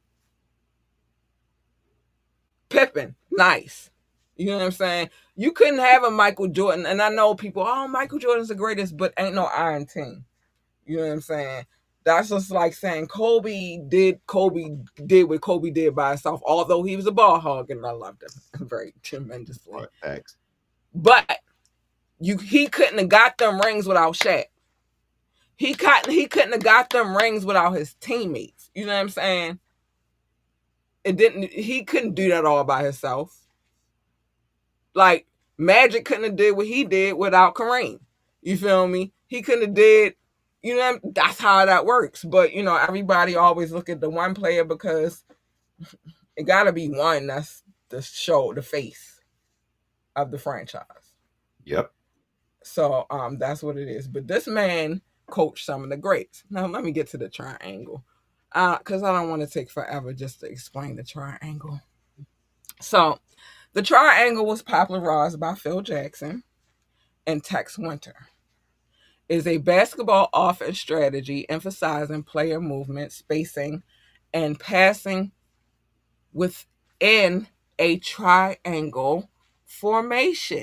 Pippen, nice. You know what I'm saying? You couldn't have a Michael Jordan. And I know people, oh, Michael Jordan's the greatest, but ain't no iron team. You know what I'm saying? That's just like saying Kobe did Kobe did what Kobe did by himself, although he was a ball hog and I loved him very tremendously. Thanks. But you he couldn't have got them rings without Shaq. He couldn't he couldn't have got them rings without his teammates. You know what I'm saying? It didn't he couldn't do that all by himself. Like Magic couldn't have did what he did without Kareem. You feel me? He couldn't have did, you know, that's how that works. But, you know, everybody always look at the one player because it got to be one that's the show, the face of the franchise. Yep. So um, that's what it is. But this man coached some of the greats. Now, let me get to the triangle because uh, I don't want to take forever just to explain the triangle. So the triangle was popularized by Phil Jackson and Tex Winter. Is a basketball offense strategy emphasizing player movement, spacing, and passing within a triangle formation.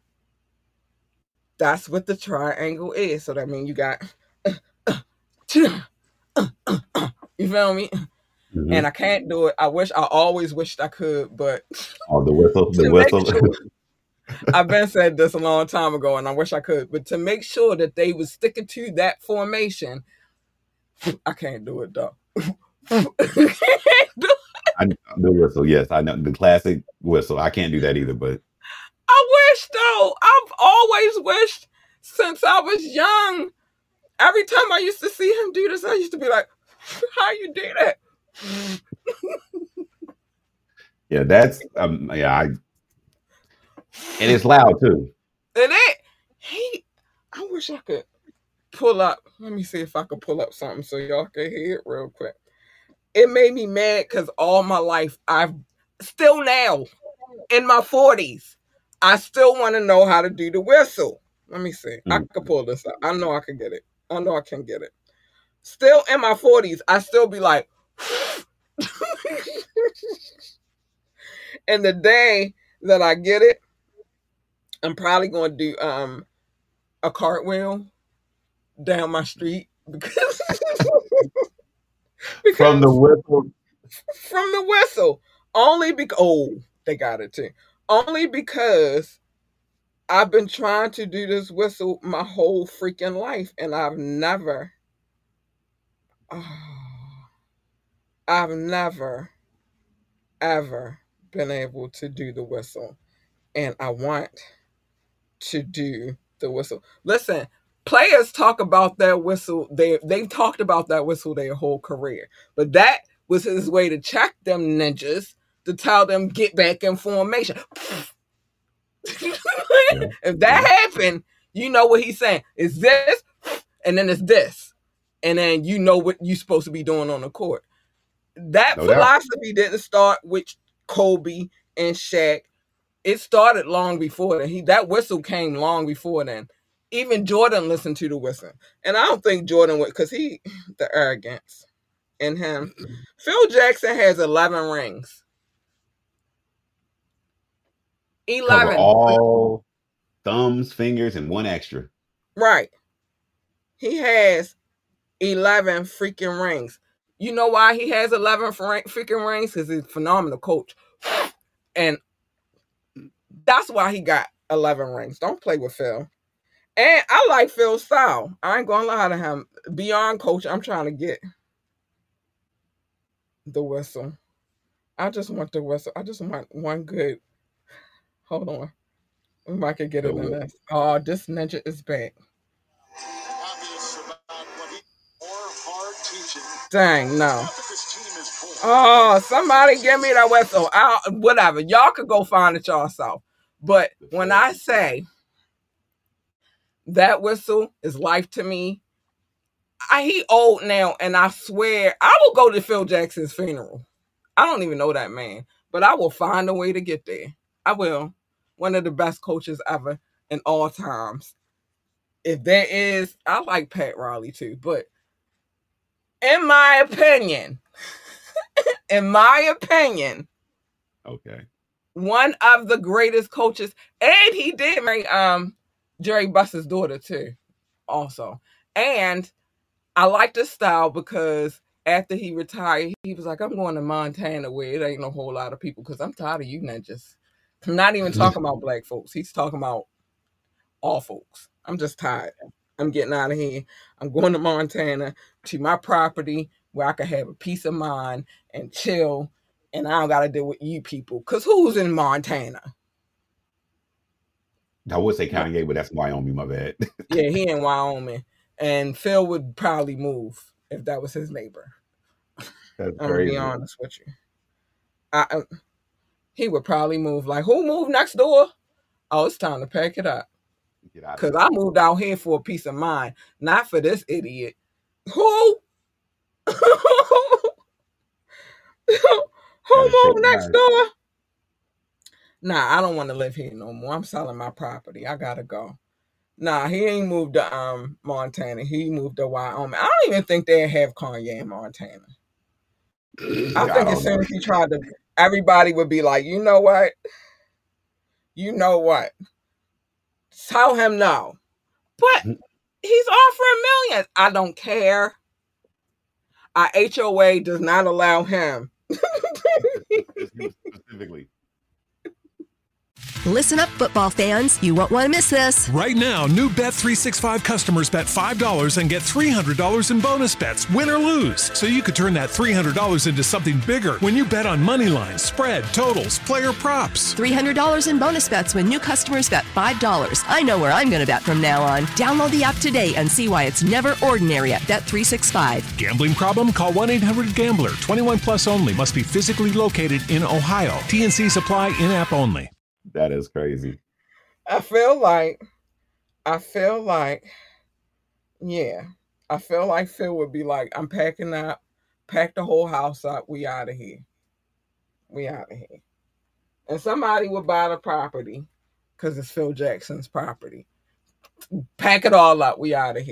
That's what the triangle is. So that means you got, uh, uh, uh, uh, uh, you feel me? Mm-hmm. And I can't do it. I wish, I always wished I could, but. Oh, the whistle, the whistle. Sure, I've been said this a long time ago, and I wish I could. But to make sure that they was sticking to that formation, I can't do it though. I know the whistle, yes, I know the classic whistle. I can't do that either, but I wish though. I've always wished since I was young. Every time I used to see him do this, I used to be like, "How you do that?" Yeah, that's um, yeah, I. And it's loud too. And it, he, I wish I could pull up. Let me see if I could pull up something so y'all can hear it real quick. It made me mad because all my life, I've still now in my forties, I still want to know how to do the whistle. Let me see. Mm-hmm. I could pull this up. I know I could get it. I know I can get it. Still in my forties, I still be like, and the day that I get it, I'm probably going to do um a cartwheel down my street because, because from the whistle. From the whistle. Only because, oh, they got it too. Only because I've been trying to do this whistle my whole freaking life, and I've never, oh, I've never, ever been able to do the whistle. And I want to do the whistle. Listen, players talk about that whistle. They, they've talked about that whistle their whole career. But that was his way to check them ninjas, to tell them get back in formation. Yeah. If that Yeah. happened, you know what he's saying. It's this, and then it's this. And then you know what you're supposed to be doing on the court. That No doubt. philosophy didn't start with Kobe and Shaq. It started long before then. He, that whistle came long before then. Even Jordan listened to the whistle. And I don't think Jordan would, because he, the arrogance in him. Phil Jackson has eleven rings. Cover eleven. all thumbs, fingers, and one extra. Right. He has eleven freaking rings. You know why he has eleven freaking rings? Because he's a phenomenal coach. And that's why he got eleven rings. Don't play with Phil. And I like Phil's style. I ain't going to lie to him. Beyond coach, I'm trying to get the whistle. I just want the whistle. I just want one good. Hold on. We might could get it in this. Oh, this ninja is back. Dang, no. Oh, somebody give me that whistle. I'll, whatever. Y'all could go find it yourself. But when I say that whistle is life to me, I, he old now, and I swear I will go to Phil Jackson's funeral. I don't even know that man, but I will find a way to get there. I will. One of the best coaches ever in all times. If there is, I like Pat Riley too, but in my opinion, in my opinion, okay, one of the greatest coaches, and he did marry um Jerry Buss's daughter too, also. And I like the style because after he retired, he was like, I'm going to Montana where it ain't no whole lot of people because I'm tired of you ninjas. I'm not even talking about black folks. He's talking about all folks. I'm just tired. I'm getting out of here. I'm going to Montana, to my property where I can have a peace of mind and chill, and I don't got to deal with you people. Because who's in Montana? I would say Kanye, but that's Wyoming, my bad. Yeah, he in Wyoming. And Phil would probably move if that was his neighbor. That's I'm going to be honest with you. I, I, he would probably move. Like, who moved next door? Oh, it's time to pack it up. Because I moved out here for a peace of mind, not for this idiot. Who? Who moved next door? Nah, I don't want to live here no more. I'm selling my property. I gotta go. Nah, he ain't moved to um Montana. He moved to Wyoming. I don't even think they have Kanye in Montana. I think as soon as he tried to, everybody would be like, you know what? You know what? Tell him no. But he's offering millions. I don't care. Our H O A does not allow him. Specifically. Listen up, football fans. You won't want to miss this. Right now, new Bet three sixty-five customers bet five dollars and get three hundred dollars in bonus bets, win or lose. So you could turn that three hundred dollars into something bigger when you bet on money lines, spread, totals, player props. three hundred dollars in bonus bets when new customers bet five dollars. I know where I'm going to bet from now on. Download the app today and see why it's never ordinary at Bet three sixty-five. Gambling problem? Call one eight hundred gambler. twenty-one plus only. Must be physically located in Ohio. T N Cs apply. In-app only. That is crazy. I feel like, I feel like, yeah, I feel like Phil would be like, I'm packing up, pack the whole house up, we out of here. We out of here. And somebody would buy the property, because it's Phil Jackson's property. Pack it all up, we out of here.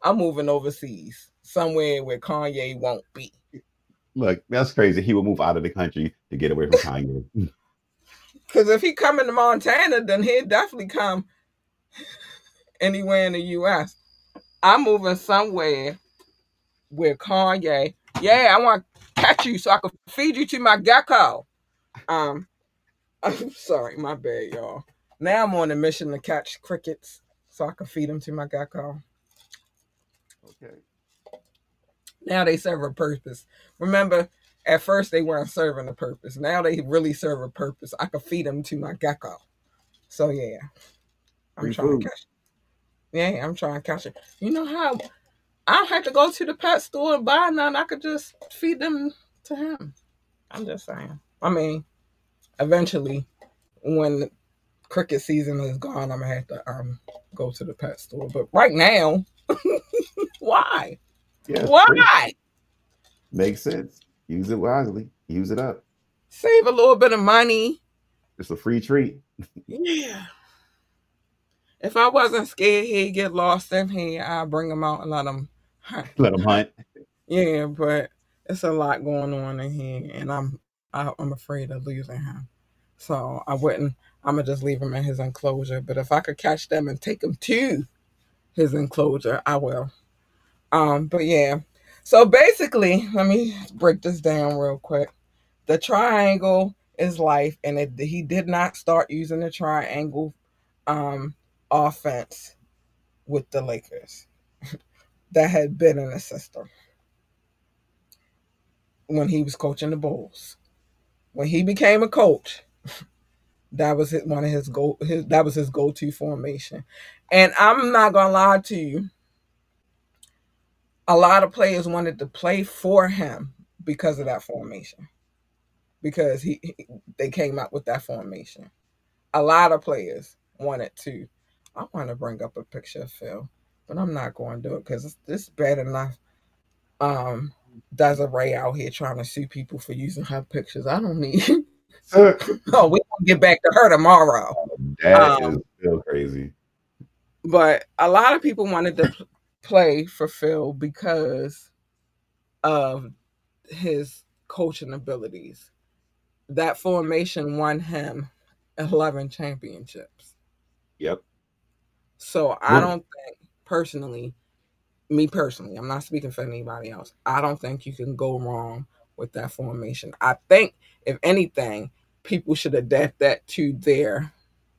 I'm moving overseas, somewhere where Kanye won't be. Look, that's crazy. He will move out of the country to get away from Kanye. Because if he come into Montana, then he'd definitely come anywhere in the U S. I'm moving somewhere where Kanye, yeah, I want to catch you so I can feed you to my gecko. Um, I'm sorry, my bad, y'all. Now I'm on a mission to catch crickets so I can feed them to my gecko. Okay. Now they serve a purpose. Remember, at first they weren't serving a purpose. Now they really serve a purpose. I can feed them to my gecko. So yeah, I'm Free trying food. to catch it. Yeah, I'm trying to catch it. You know how I don't have to go to the pet store and buy none. I could just feed them to him. I'm just saying. I mean, eventually, when cricket season is gone, I'm gonna have to um go to the pet store. But right now, why? Yeah, Why? free. Makes sense. Use it wisely. Use it up. Save a little bit of money. It's a free treat. Yeah. If I wasn't scared he'd get lost in here, I'd bring him out and let him hunt. Let him hunt. Yeah, but it's a lot going on in here, and I'm I, I'm afraid of losing him. So I wouldn't. I'm gonna just leave him in his enclosure. But if I could catch them and take him to his enclosure, I will. Um, but yeah. So basically, let me break this down real quick. The triangle is life, and it, he did not start using the triangle um, offense with the Lakers. That had been in the system when he was coaching the Bulls. When he became a coach, that was his, one of his go. His, that was his go-to formation. And I'm not gonna lie to you. A lot of players wanted to play for him because of that formation. Because he, he they came out with that formation. A lot of players wanted to. I want to bring up a picture of Phil, but I'm not going to do it because it's, it's bad enough. Um, Desiree out here trying to sue people for using her pictures. I don't need. Oh, we gonna get back to her tomorrow. That Um, is still crazy. But a lot of people wanted to p- play for Phil because of his coaching abilities. That formation won him eleven championships. Yep. So I don't think, personally, me personally, I'm not speaking for anybody else. I don't think you can go wrong with that formation. I think, if anything, people should adapt that to their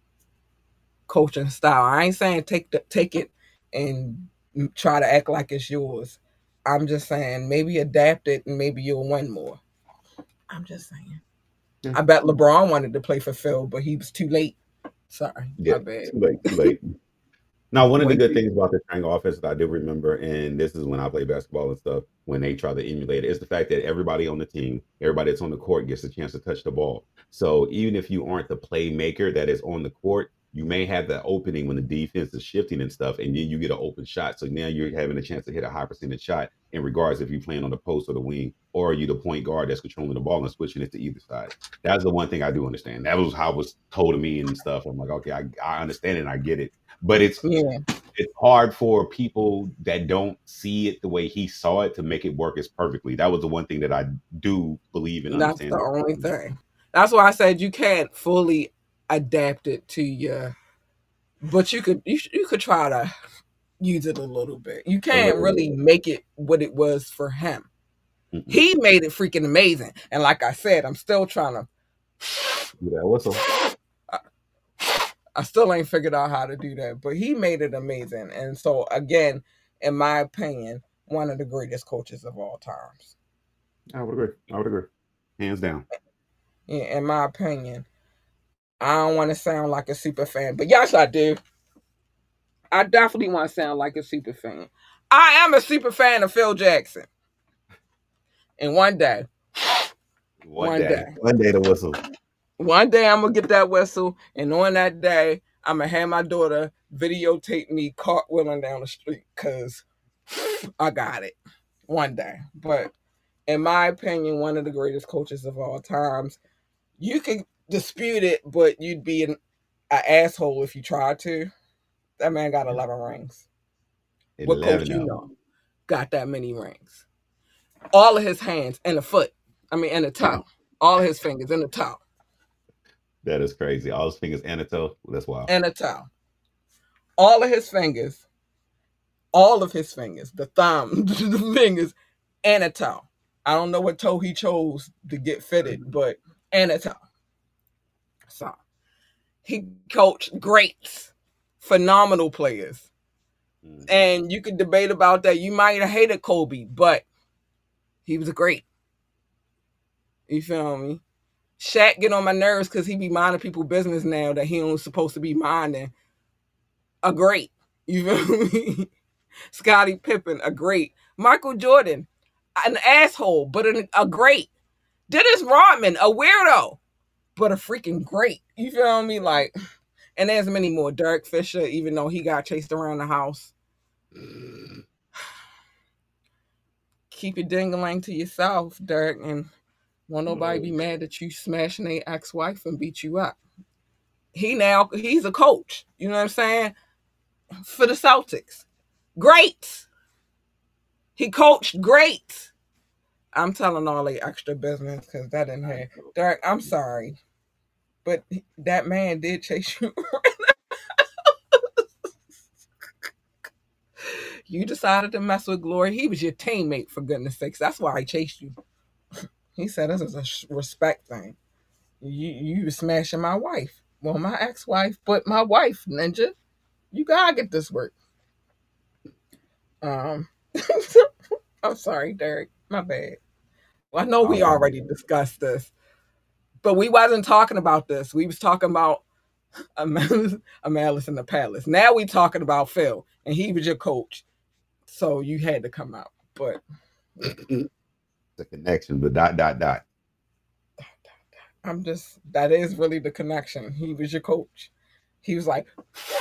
coaching style. I ain't saying take the, take it and try to act like it's yours. I'm just saying maybe adapt it and maybe you'll win more. I'm just saying. Yeah. I bet LeBron wanted to play for Phil, but he was too late. Sorry, yeah, my bad. Too late, too late. Now, one of the good things about the triangle offense that I do remember, and this is when I play basketball and stuff, when they try to emulate it, is the fact that everybody on the team, everybody that's on the court gets a chance to touch the ball. So even if you aren't the playmaker that is on the court, you may have the opening when the defense is shifting and stuff, and then you get an open shot. So now you're having a chance to hit a high percentage shot in regards if you're playing on the post or the wing, or are you the point guard that's controlling the ball and switching it to either side. That's the one thing I do understand. That was how it was told to me and stuff. I'm like, okay, I, I understand it and I get it. But it's yeah. it's hard for people that don't see it the way he saw it to make it work as perfectly. That was the one thing that I do believe in. That's the only thing. That's why I said you can't fully adapt it to your, but you could you, you could try to use it a little bit. You can't really make it what it was for him. Mm-hmm. He made it freaking amazing, and like I said, I'm still trying to. Yeah, what's up? I, I still ain't figured out how to do that, but he made it amazing, and so again, in my opinion, one of the greatest coaches of all times. I would agree. I would agree, hands down. Yeah, in my opinion. I don't want to sound like a super fan, but yes, I do. I definitely want to sound like a super fan. I am a super fan of Phil Jackson. And one day, one, one day, day, one day the whistle. One day I'm going to get that whistle, and on that day, I'm going to have my daughter videotape me cartwheeling down the street because I got it. One day. But in my opinion, one of the greatest coaches of all times. You can dispute it, but you'd be an, an asshole if you tried to. That man got eleven rings. What coach eleven you of know them. got that many rings? All of his hands and a foot. I mean, and a toe. All of his fingers and a toe. That is crazy. All his fingers and a toe. That's wild. And a toe. All of his fingers. All of his fingers. The thumb, the fingers, and a toe. I don't know what toe he chose to get fitted, but and a toe. So he coached greats, phenomenal players. Mm-hmm. And you could debate about that. You might have hated Kobe, but he was a great. You feel me? Shaq get on my nerves because he be minding people's business now that he ain't supposed to be minding. A great. You feel me? Scottie Pippen, a great. Michael Jordan, an asshole, but an, a great. Dennis Rodman, a weirdo, but a freaking great. You feel me? Like, and there's many more. Derek Fisher, even though he got chased around the house. Keep your ding-a-ling to yourself, Derek, and won't nobody be mad that you smashing a ex-wife and beat you up. He now, he's a coach. You know what I'm saying? For the Celtics. Great. He coached great. I'm telling all the extra business because that didn't happen. Derek, I'm sorry. But that man did chase you. You decided to mess with Glory. He was your teammate, for goodness sakes. That's why he chased you. He said this is a respect thing. You you were smashing my wife. Well, my ex-wife, but my wife, Ninja. You gotta get this work. Um, I'm sorry, Derek. My bad. Well, I know we already discussed this, but we wasn't talking about this. We was talking about a Malice, a Malice in the Palace. Now we talking about Phil, and he was your coach, so you had to come out. But the connection, the dot dot dot. I'm just that is really the connection. He was your coach. He was like.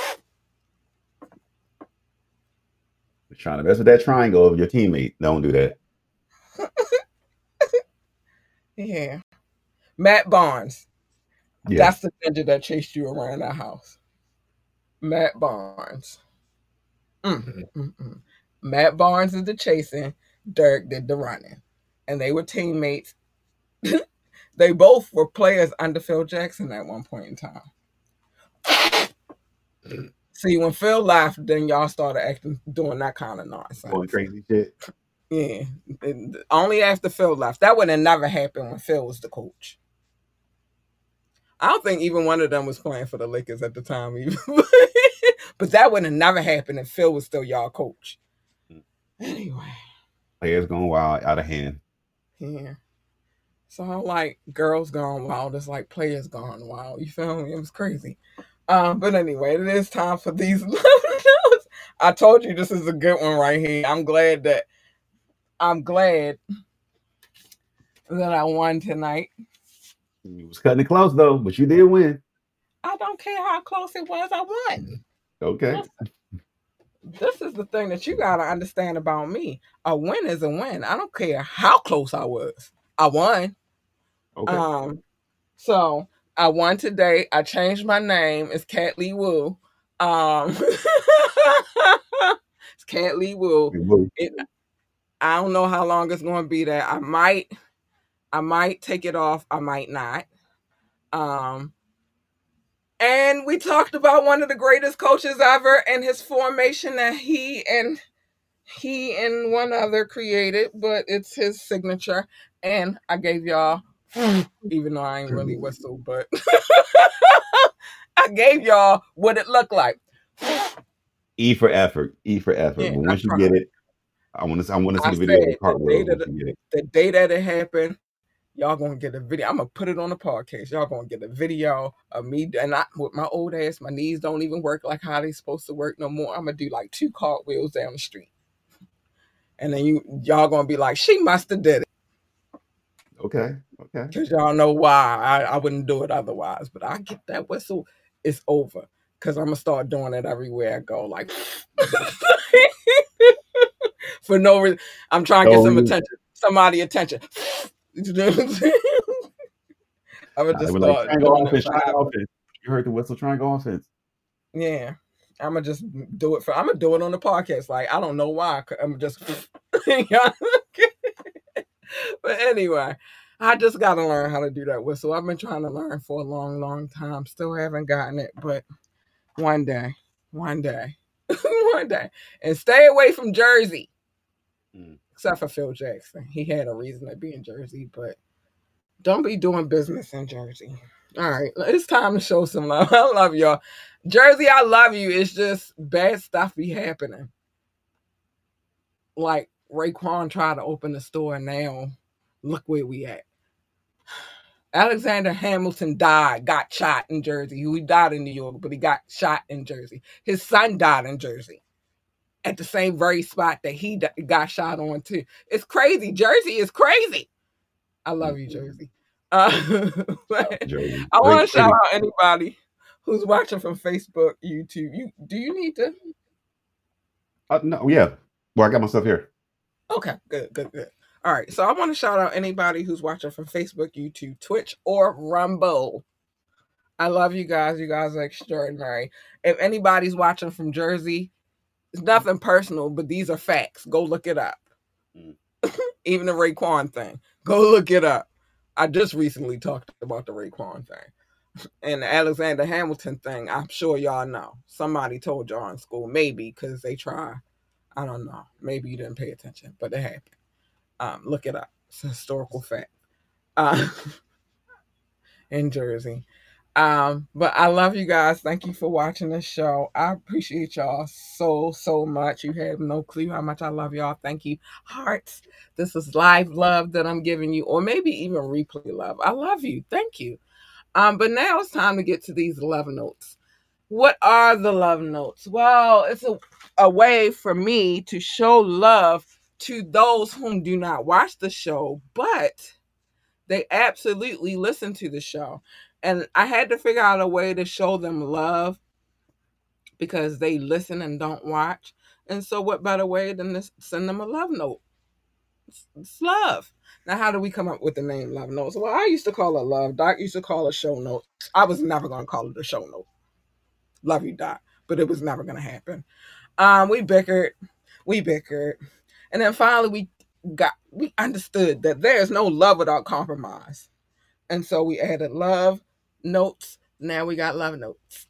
Trying to mess with that triangle of your teammate. Don't do that. Yeah. Matt Barnes. Yeah. That's the ninja that chased you around that house. Matt Barnes. Mm, mm, mm. Matt Barnes did the chasing. Dirk did the running. And they were teammates. They both were players under Phil Jackson at one point in time. See, when Phil left, then y'all started acting, doing that kind of nonsense. Going crazy shit. Yeah. Only after Phil left. That would have never happened when Phil was the coach. I don't think even one of them was playing for the Lakers at the time even. But that would have never happened if Phil was still y'all coach. Anyway. Players going wild, out of hand. Yeah. So I'm like, girls gone wild. It's like players gone wild. You feel me? It was crazy. Um, but anyway, it is time for these notes. I told you this is a good one right here. I'm glad that I'm glad that I won tonight. You was cutting it close though, but you did win. I don't care how close it was. I won. Okay. This is the thing that you gotta understand about me. A win is a win. I don't care how close I was. I won. Okay. Um. So. I won today. I changed my name. It's Cat Lee Wu. Um, it's Cat Lee Wu. It, I don't know how long it's going to be there. I might, I might take it off. I might not. Um, and we talked about one of the greatest coaches ever and his formation that he and he and one other created, but it's his signature. And I gave y'all. Even though I ain't really whistle, but I gave y'all what it looked like. E for effort. E for effort. Yeah, but once you get it, I want to. I want to see I the video. Of the, day that it, the day that it happened, y'all gonna get a video. I'm gonna put it on the podcast. Y'all gonna get a video of me, and I with my old ass. My knees don't even work like how they supposed to work no more. I'm gonna do like two cartwheels down the street, and then you y'all gonna be like, she must have did it. Okay. Okay. Because y'all know why I, I wouldn't do it otherwise. But I get that whistle, it's over. Because I'm going to start doing it everywhere I go. Like, for no reason. I'm trying to get some attention. Somebody attention. You know what I'm saying? I would just start like, doing it. You heard the whistle, triangle offense. Yeah. I'm gonna just do it for. I'm gonna do it on the podcast. Like I don't know why. I'm just. But anyway, I just gotta learn how to do that whistle. I've been trying to learn for a long, long time. Still haven't gotten it, but one day, one day, one day, and stay away from Jersey. Mm. Except for Phil Jackson, he had a reason to be in Jersey, but don't be doing business in Jersey. All right, it's time to show some love. I love y'all. Jersey, I love you. It's just bad stuff be happening. Like Raekwon tried to open the store, and now look where we at. Alexander Hamilton died, got shot in Jersey. He died in New York, but he got shot in Jersey. His son died in Jersey at the same very spot that he got shot on too. It's crazy. Jersey is crazy. I love you, Jersey. Uh, Jersey. I want to shout out anybody who's watching from Facebook, YouTube. You do you need to? Uh, no, yeah. Well, I got myself here. Okay, good, good, good. All right, so I want to shout out anybody who's watching from Facebook, YouTube, Twitch, or Rumble. I love you guys. You guys are extraordinary. If anybody's watching from Jersey, it's nothing personal, but these are facts. Go look it up. Mm. Even the Raekwon thing. Go look it up. I just recently talked about the Raekwon thing. And the Alexander Hamilton thing, I'm sure y'all know. Somebody told y'all in school, maybe, because they try. I don't know. Maybe you didn't pay attention, but it happened. Um, look it up. It's a historical fact. Uh, in Jersey. Um, but I love you guys. Thank you for watching this show. I appreciate y'all so, so much. You have no clue how much I love y'all. Thank you. Hearts. This is live love that I'm giving you, or maybe even replay love. I love you. Thank you. Um, but now it's time to get to these love notes. What are the love notes? Well, it's a, a way for me to show love to those whom do not watch the show, but they absolutely listen to the show. And I had to figure out a way to show them love because they listen and don't watch. And so what better way than to send them a love note? It's, it's love. Now, how do we come up with the name Love Notes? Well, I used to call it love. Doc used to call it show note. I was never going to call it a show note. Love you, Doc. But it was never going to happen. Um, we bickered. We bickered. And then finally we got, we understood that there's no love without compromise. And so we added love notes. Now we got love notes.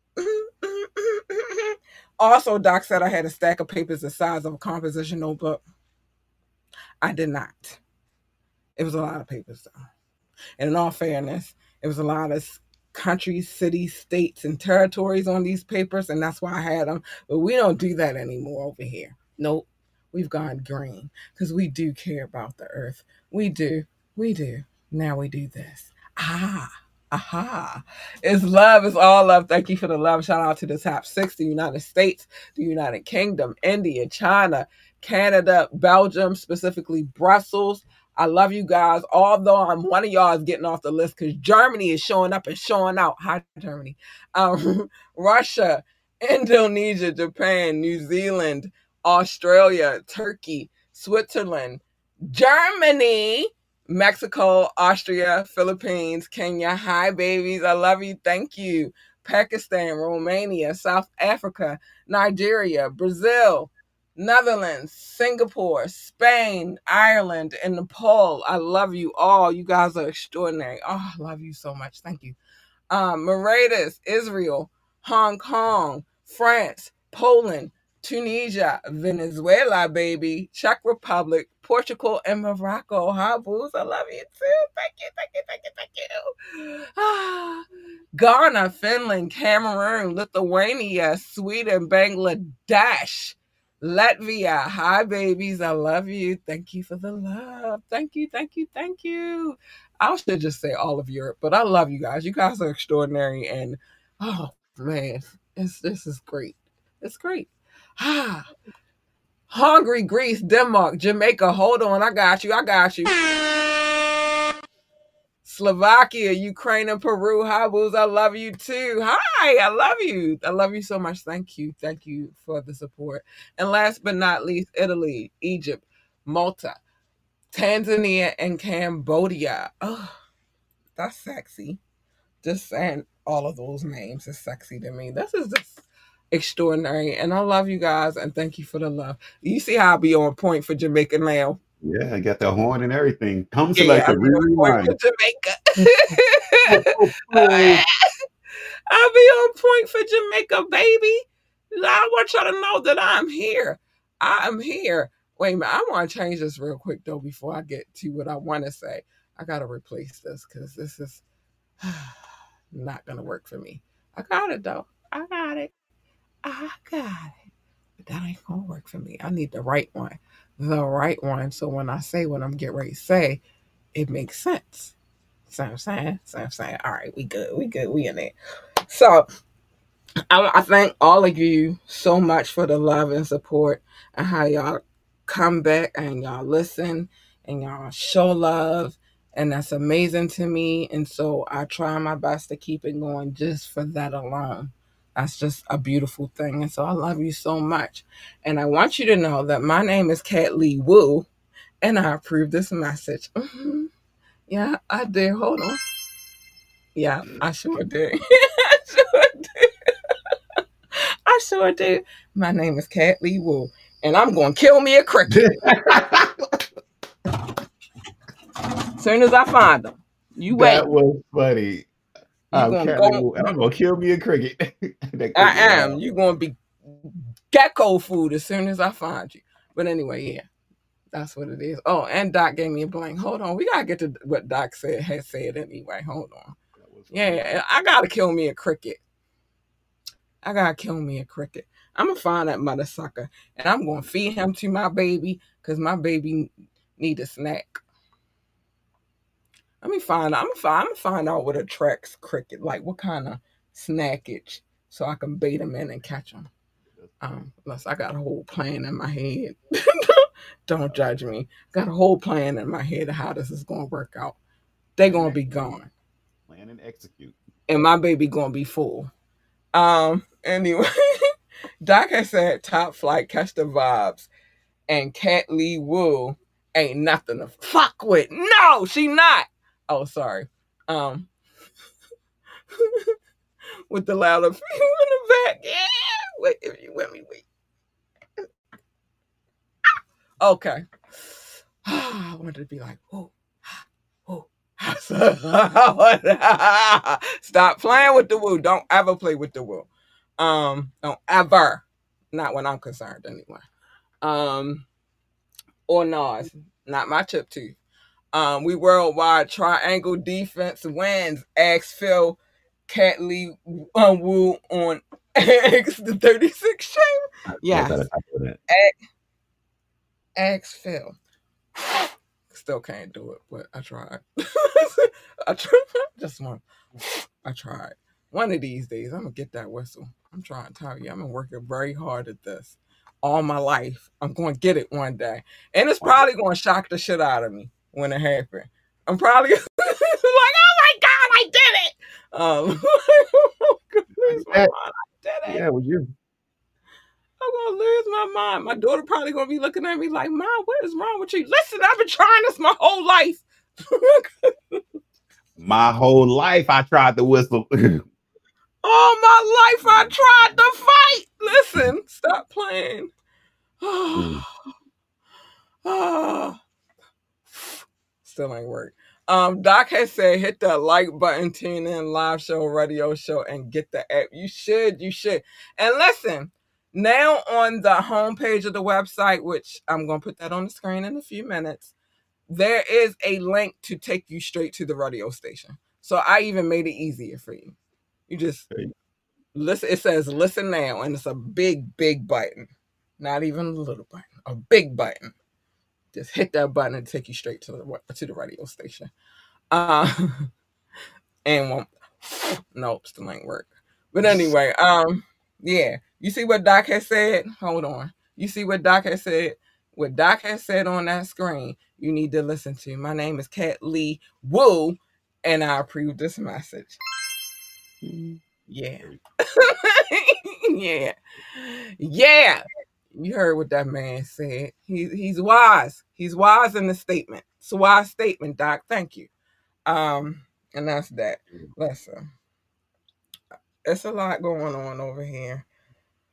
Also, Doc said I had a stack of papers the size of a composition notebook. I did not. It was a lot of papers, though. And in all fairness, it was a lot of countries, cities, states, and territories on these papers, and that's why I had them. But we don't do that anymore over here. Nope. We've gone green because we do care about the earth. We do. We do. Now we do this. Ah. Aha. It's love. It's all love. Thank you for the love. Shout out to the top six, the United States, the United Kingdom, India, China, Canada, Belgium, specifically Brussels. I love you guys. Although I'm one of y'all is getting off the list because Germany is showing up and showing out. Hi, Germany. Um, Russia, Indonesia, Japan, New Zealand, Australia, Turkey, Switzerland, Germany, Mexico, Austria, Philippines, Kenya. Hi, babies. I love you. Thank you. Pakistan, Romania, South Africa, Nigeria, Brazil, Netherlands, Singapore, Spain, Ireland, and Nepal. I love you all. You guys are extraordinary. Oh, I love you so much. Thank you. Um, Mauritius, Israel, Hong Kong, France, Poland, Tunisia, Venezuela, baby, Czech Republic, Portugal, and Morocco. Hi, booze. I love you too. Thank you, thank you, thank you, thank you. Ah, Ghana, Finland, Cameroon, Lithuania, Sweden, Bangladesh, Latvia. Hi, babies. I love you. Thank you for the love. Thank you, thank you, thank you. I should just say all of Europe, but I love you guys. You guys are extraordinary, and oh man, it's this is great. It's great. Ah, Hungary, Greece, Denmark, Jamaica. Hold on, I got you. I got you. Slovakia, Ukraine, and Peru. Hi, booze. I love you too. Hi, I love you. I love you so much. Thank you. Thank you for the support. And last but not least, Italy, Egypt, Malta, Tanzania, and Cambodia. Oh, that's sexy. Just saying all of those names is sexy to me. This is just, extraordinary. And I love you guys, and thank you for the love. You see how I be on point for Jamaica now? Yeah, I got the horn and everything. Come Yeah, I selector, be on point rewind. for Jamaica. I'll be on point for Jamaica, baby. I want y'all to know that I'm here. I am here. Wait a minute. I want to change this real quick, though, before I get to what I want to say. I got to replace this because this is not going to work for me. I got it, though. I got it. I got it. But that ain't going to work for me. I need the right one. The right one. So when I say what I'm getting ready to say, it makes sense. See what I'm saying? See what I'm saying? All right, we good. We good. We in there. So I, I thank all of you so much for the love and support and how y'all come back and y'all listen and y'all show love. And that's amazing to me. And so I try my best to keep it going just for that alone. That's just a beautiful thing. And so I love you so much. And I want you to know that my name is Kat Lee Woo, and I approve this message. Mm-hmm. Yeah, I did. Hold on. Yeah, I sure did. I sure did. I sure did. My name is Kat Lee Woo, and I'm going to kill me a cricket. As soon as I find them. You wait. That was funny. I'm gonna Kat Lee go- Woo, and I'm going to kill me a cricket. That cricket I am. wild. You're going to be gecko food as soon as I find you. But anyway, yeah. That's what it is. Oh, and Doc gave me a blank. Hold on. We got to get to what Doc said had said anyway. Hold on. Yeah, I got to kill me a cricket. I got to kill me a cricket. I'm going to find that mother sucker, and I'm going to feed him to my baby because my baby need a snack. Let me find out. I'm going to find, I'm gonna find out what attracts cricket, like what kind of snackage, so I can bait him in and catch him. Um, unless I got a whole plan in my head. Don't judge me. Got a whole plan in my head of how this is going to work out. They're going to be gone. Plan and execute. And my baby going to be full. Um. Anyway, Doc has said top flight, catch the vibes. And Kat Lee Woo ain't nothing to fuck with. No, she not. Oh, sorry. Um. With the louder people in the back. Yeah. Wait, if you with me, wait. Okay. I wanted to be like, oh, oh. Stop playing with the woo. Don't ever play with the woo. Um, don't ever. Not when I'm concerned, anyway. Um, or Nas. Not my chip too. Um, we worldwide triangle defense wins. Ask Phil Kat Lee uh, Woo on X the thirty-six chain. Yes. Ask, ask Phil. Still can't do it, but I tried. I tried. Just one. I tried. One of these days, I'm gonna get that whistle. I'm trying to tell you, I've been working very hard at this all my life. I'm going to get it one day, and it's probably going to shock the shit out of me when it happens. I'm probably like, "Oh my god, I did it!" Um, lose my mind. I did it. Yeah, it was you. I'm gonna lose my mind. My daughter probably gonna be looking at me like, "Mom, what is wrong with you?" Listen, I've been trying this my whole life. My whole life, I tried to whistle. All my life, I tried to fight. Listen, stop playing. Still ain't work. Um, Doc has said, hit the like button, tune in, live show, radio show, and get the app. You should, you should. And listen, now on the homepage of the website, which I'm going to put that on the screen in a few minutes, there is a link to take you straight to the radio station. So I even made it easier for you. You just listen. It says listen now, and it's a big, big button. Not even a little button, a big button. Just hit that button and take you straight to the to the radio station. Uh, and won't, nope, still ain't work. But anyway, um, yeah. You see what Doc has said? Hold on. You see what Doc has said? What Doc has said on that screen, you need to listen to. My name is Kat Lee Woo, and I approve this message. Yeah. yeah. Yeah. You heard what that man said. He, he's wise. He's wise in the statement. It's a wise statement, Doc. Thank you. Um, and that's that. Listen. It's a lot going on over here.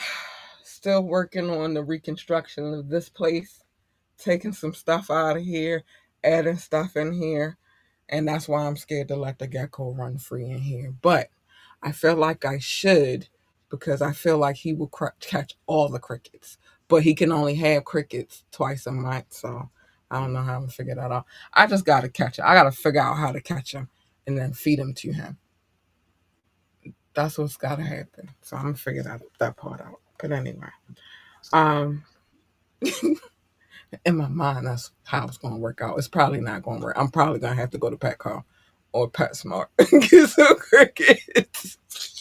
Still working on the reconstruction of this place, taking some stuff out of here, adding stuff in here. And that's why I'm scared to let the gecko run free in here. But I feel like I should, because I feel like he will cr- catch all the crickets. But he can only have crickets twice a month. So I don't know how I'm going to figure that out. I just got to catch it. I got to figure out how to catch him and then feed him to him. That's what's got to happen. So I'm going to figure that, that part out. But anyway, um, in my mind, that's how it's going to work out. It's probably not going to work. I'm probably going to have to go to Petco or PetSmart and get some crickets.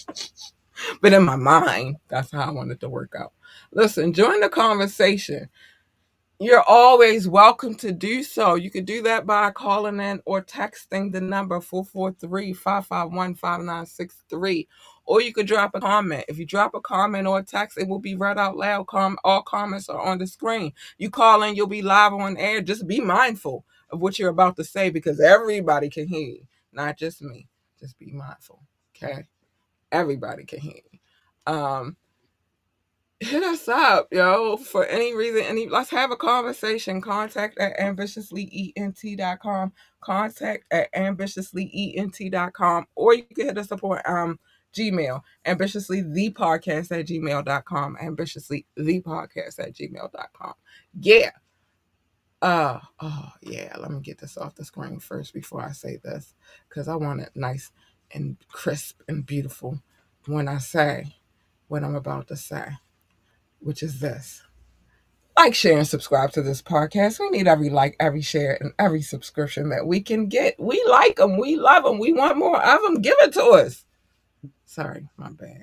But in my mind, that's how I want it to work out. Listen, join the conversation. You're always welcome to do so. You could do that by calling in or texting the number four four three, five five one, five nine six three. Or you could drop a comment. If you drop a comment or a text, it will be read out loud. Com- all comments are on the screen. You call in, you'll be live on air. Just be mindful of what you're about to say because everybody can hear you, not just me. Just be mindful, okay? Everybody can hear you. Um, hit us up, yo, for any reason. Any, let's have a conversation. Contact at ambitiously ent dot com. Contact at ambitiously ent dot com. Or you can hit us up on um, Gmail, ambitiously the podcast at gmail dot com. Ambitiously the podcast at gmail dot com. Yeah. Uh, oh, yeah. Let me get this off the screen first before I say this because I want it nice and crisp and beautiful when I say what I'm about to say, which is this. Like, share, and subscribe to this podcast. We need every like, every share, and every subscription that we can get. We like them. We love them. We want more of them. Give it to us. Sorry, my bad.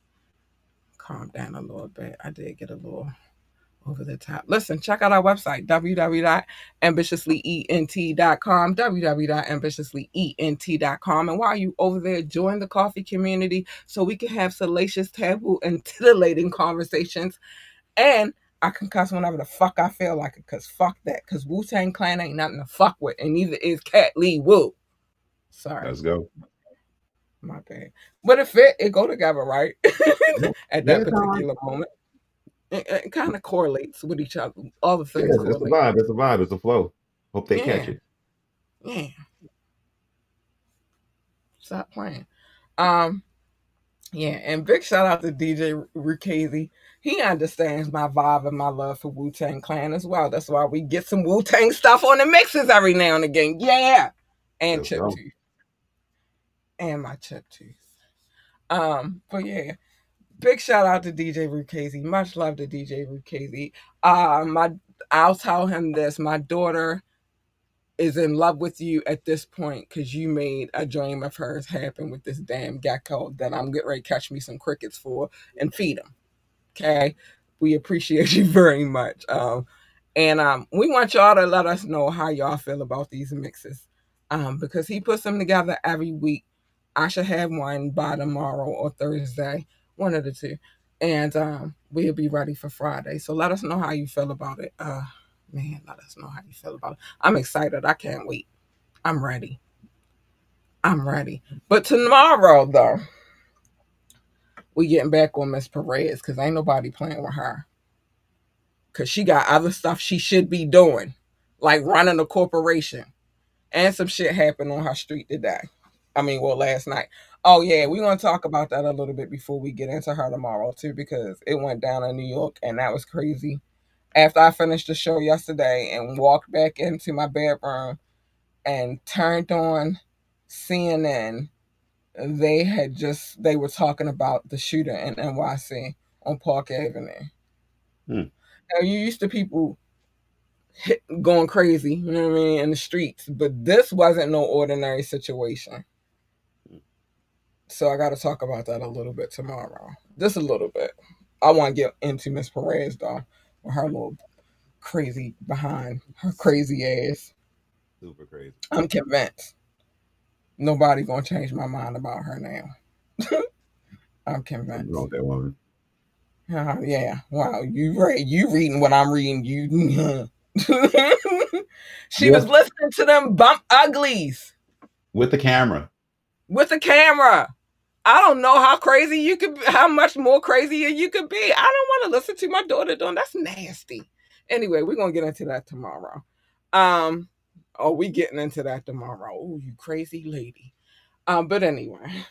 Calm down a little bit. I did get a little over the top. Listen, check out our website, w w w dot ambitiously ent dot com, w w w dot ambitiously ent dot com. And while you over there, join the coffee community so we can have salacious, taboo, and titillating conversations. And I can cuss whenever the fuck I feel like it, because fuck that. Because Wu-Tang Clan ain't nothing to fuck with, and neither is Cat Lee Wu. Sorry. Let's go. My bad. But it fit, it go together, right? At that Yeah, particular moment. It, it kind of correlates with each other. All the things Yeah, correlate. it's a vibe. It's a vibe. It's a flow. Hope they Yeah. catch it. Yeah. Stop playing. Um, yeah, and big shout out to D J Rukazy. He understands my vibe and my love for Wu-Tang Clan as well. That's why we get some Wu-Tang stuff on the mixes every now and again. Yeah. And Let's chip go. tooth. And my chip tooth. Um, but yeah. Big shout out to D J Rukazy. Much love to D J Rukazy. Uh, my, I'll tell him this. My daughter is in love with you at this point because you made a dream of hers happen with this damn gecko that I'm getting ready to catch me some crickets for and feed them. Okay? We appreciate you very much. Um, and um, we want y'all to let us know how y'all feel about these mixes um, because he puts them together every week. I should have one by tomorrow or Thursday. One of the two. And um, we'll be ready for Friday. So let us know how you feel about it. Uh, man, let us know how you feel about it. I'm excited. I can't wait. I'm ready. I'm ready. But tomorrow, though, we getting back on Miss Perez because ain't nobody playing with her. Because she got other stuff she should be doing, like running a corporation. And some shit happened on her street today. I mean, well, last night. Oh, yeah, we're going to talk about that a little bit before we get into her tomorrow, too, because it went down in New York, and that was crazy. After I finished the show yesterday and walked back into my bedroom and turned on C N N, they had just, they were talking about the shooter in N Y C on Park Avenue. Hmm. Now, you used to people hit, going crazy, you know what I mean, in the streets, but this wasn't no ordinary situation. So I got to talk about that a little bit tomorrow. Just a little bit. I want to get into Miss Perez, though, with her little crazy behind, her crazy ass. Super crazy. I'm convinced. Nobody going to change my mind about her now. I'm convinced. What's wrong with that woman? Uh, yeah. Wow. You read, you reading what I'm reading. You. She Yeah. was listening to them bump uglies. With the camera. With the camera. I don't know how crazy you could, how much more crazier you could be. I don't want to listen to my daughter doing that's nasty. Anyway, we're gonna get into that tomorrow. Um, oh, we getting into that tomorrow. Oh, you crazy lady. Um, but anyway,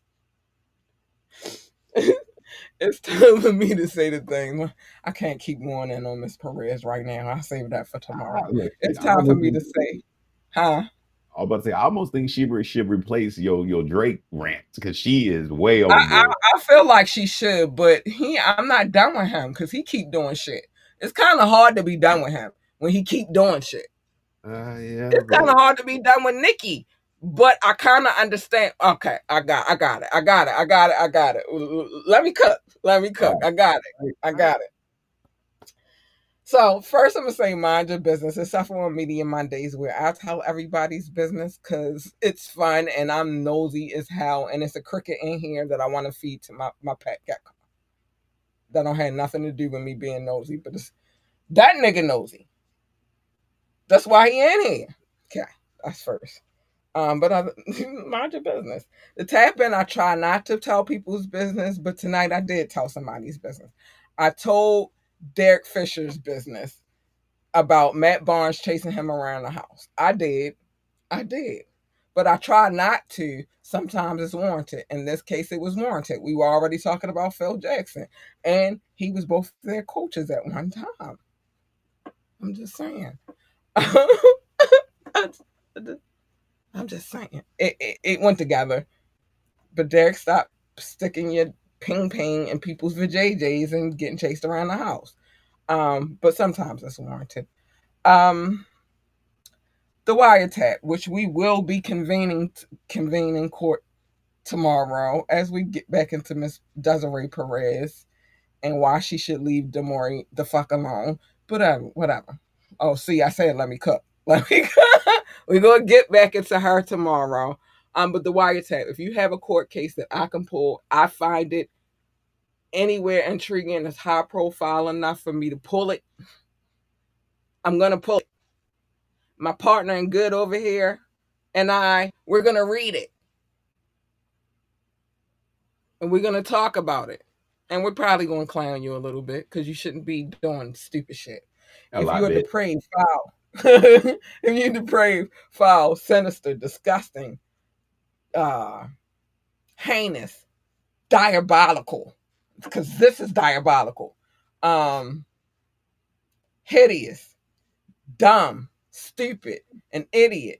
it's time for me to say the thing. I can't keep going in on Miss Perez right now. I'll save that for tomorrow. Look, It's I time for almost me to think- say, huh? I was about to say, I almost think she re- should replace your your Drake rant because she is way I, overboard. I, I feel like she should, but he, I'm not done with him because he keep doing shit. It's kind of hard to be done with him when he keep doing shit. Uh, yeah, It's but- kind of hard to be done with Nikki, but I kind of understand. Okay, I got, I got it, I got it, I got it, I got it. Let me cook, let me cook. I got it, I got it. So first, I'm gonna say mind your business, except for on Media Mondays where I tell everybody's business because it's fun and I'm nosy as hell, and it's a cricket in here that I want to feed to my my pet gecko. That don't have nothing to do with me being nosy, but it's that nigga nosy. That's why he in here. Okay, that's first. Um, but I, mind your business. The tap in, I try not to tell people's business, but tonight I did tell somebody's business. I told Derek Fisher's business about Matt Barnes chasing him around the house. I did. I did. But I try not to. Sometimes it's warranted. In this case, it was warranted. We were already talking about Phil Jackson. And he was both their coaches at one time. I'm just saying. I'm just saying. It, it, it went together. But Derek, stop sticking your ping ping in people's vajayjays and getting chased around the house. Um, but sometimes it's warranted. Um, the wiretap, which we will be convening convening court tomorrow as we get back into Miss Desiree Perez and why she should leave Damori the fuck alone. But uh, whatever. Oh, see, I said let me cook. Let me cook. We're gonna get back into her tomorrow. Um, but the wiretap, if you have a court case that I can pull, I find it anywhere intriguing, it's high profile enough for me to pull it, I'm gonna pull it. My partner in good over here and I, we're gonna read it. And we're gonna talk about it. And we're probably gonna clown you a little bit because you shouldn't be doing stupid shit. A if lot you're bit. depraved, foul. If you're depraved, foul, sinister, disgusting, uh, heinous, diabolical, because this is diabolical, um, hideous, dumb, stupid, an idiot.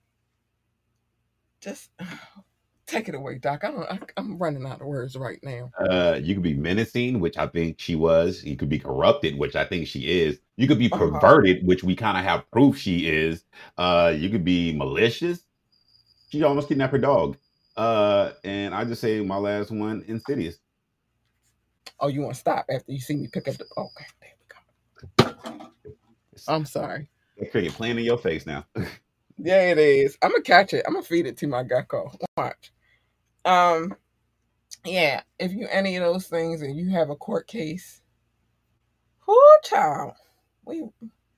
Just take it away, Doc. I don't. I, I'm running out of words right now. Uh, you could be menacing, which I think she was. You could be corrupted, which I think she is. You could be Uh-huh. perverted, which we kind of have proof she is. Uh, you could be malicious. She almost kidnapped her dog. Uh, and I just say my last one, insidious. Oh, you want to stop after you see me pick up the? Okay, there we go. I'm sorry. That cricket playing in your face now. Yeah, it is. I'm gonna catch it. I'm gonna feed it to my gecko. Watch. Um, yeah. If you any of those things and you have a court case, whoo, child, we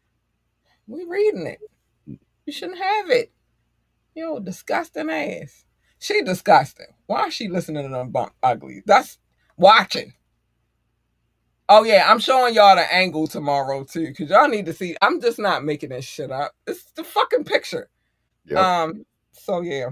we reading it. You shouldn't have it. Yo, disgusting ass. She disgusting. Why is she listening to them bump ugly? That's watching. Oh yeah, I'm showing y'all the angle tomorrow too, because y'all need to see. I'm just not making this shit up. It's the fucking picture. Yep. Um. So yeah,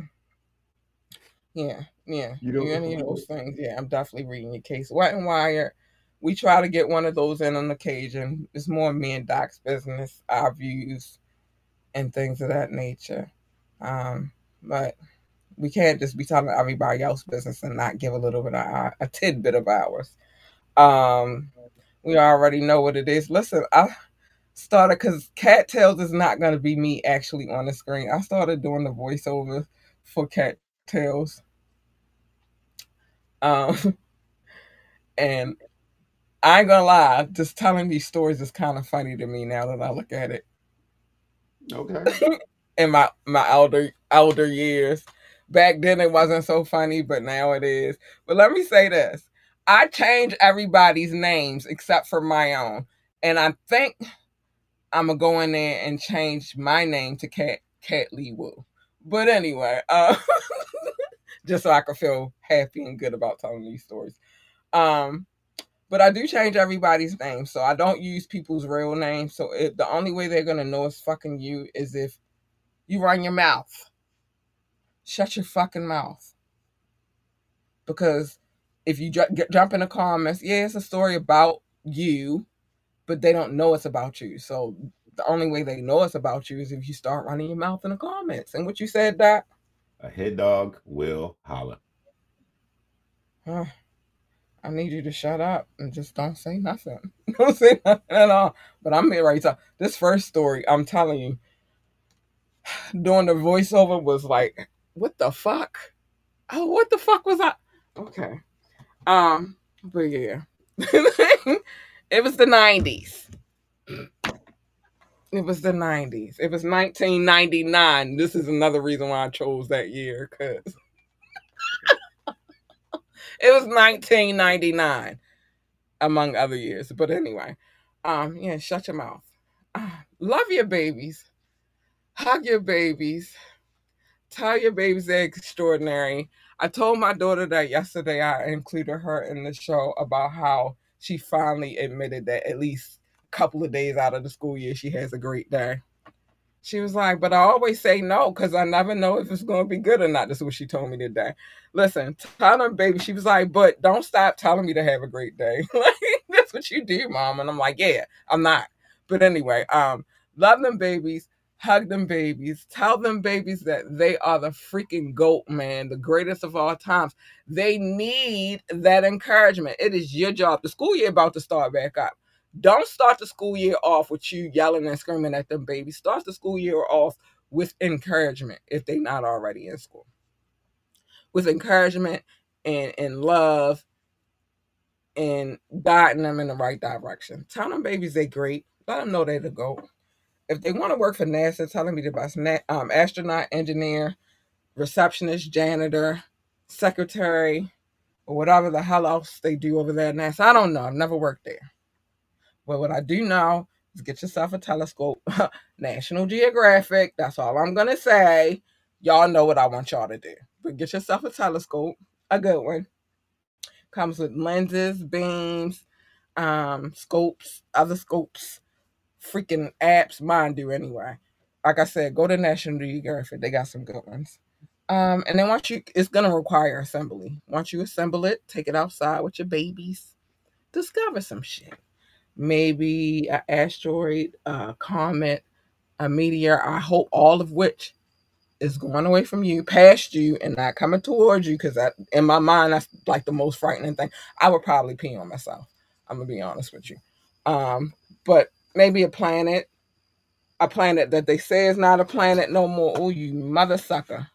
yeah, yeah. You You don't- any of those things? Yeah, I'm definitely reading your case. Wet and Wire. We try to get one of those in on occasion. It's more me and Doc's business, our views, and things of that nature. Um, but we can't just be telling everybody else's business and not give a little bit of our, a tidbit of ours. Um, we already know what it is. Listen, I started because Cattails is not going to be me actually on the screen. I started doing the voiceover for Cattails. Um, and I ain't gonna lie, just telling these stories is kind of funny to me now that I look at it. Okay. In my my elder elder years. Back then it wasn't so funny, but now it is. But let me say this. I change everybody's names except for my own. And I think I'm going to go in there and change my name to Cat Cat Lee Woo. But anyway, uh, just so I can feel happy and good about telling these stories. Um, but I do change everybody's name, so I don't use people's real names. So it, the only way they're gonna know it's fucking you is if you run your mouth. Shut your fucking mouth. Because if you ju- get, jump in the comments, yeah, it's a story about you, but they don't know it's about you. So the only way they know it's about you is if you start running your mouth in the comments. And what you said, Doc? A head dog will holler. Huh. I need you to shut up and just don't say nothing. Don't say nothing at all. But I'm here right now. This first story, I'm telling you, doing the voiceover was like, what the fuck? Oh, what the fuck was I? Okay. Um, but yeah. It was the nineties. It was the nineties. It was nineteen ninety-nine. This is another reason why I chose that year, because it was nineteen ninety-nine, among other years. But anyway, um, yeah, shut your mouth. Uh, love your babies. Hug your babies. Tell your babies they're extraordinary. I told my daughter that yesterday. I included her in the show about how she finally admitted that at least a couple of days out of the school year, she has a great day. She was like, but I always say no because I never know if it's going to be good or not. That's what she told me today. Listen, tell them, baby. She was like, but don't stop telling me to have a great day. Like, that's what you do, Mom. And I'm like, yeah, I'm not. But anyway, um, love them babies. Hug them babies. Tell them babies that they are the freaking GOAT, man. The greatest of all times. They need that encouragement. It is your job. The school year about to start back up. Don't start the school year off with you yelling and screaming at them babies. Start the school year off with encouragement if they're not already in school. With encouragement and, and love and guiding them in the right direction. Tell them babies they're great. Let them know they're the GOAT. If they want to work for NASA, tell them to be the best um, astronaut, engineer, receptionist, janitor, secretary, or whatever the hell else they do over there at NASA. I don't know. I've never worked there. But what I do know is get yourself a telescope. National Geographic. That's all I'm going to say. Y'all know what I want y'all to do. But get yourself a telescope. A good one. Comes with lenses, beams, um, scopes, other scopes, freaking apps. Mine do anyway. Like I said, go to National Geographic. They got some good ones. Um, and then once you, it's going to require assembly. Once you assemble it, take it outside with your babies. Discover some shit. Maybe an asteroid, a comet, a meteor, I hope all of which is going away from you, past you, and not coming towards you, because in my mind, that's like the most frightening thing. I would probably pee on myself. I'm going to be honest with you. Um, but maybe a planet, a planet that they say is not a planet no more. Oh, you mother sucker.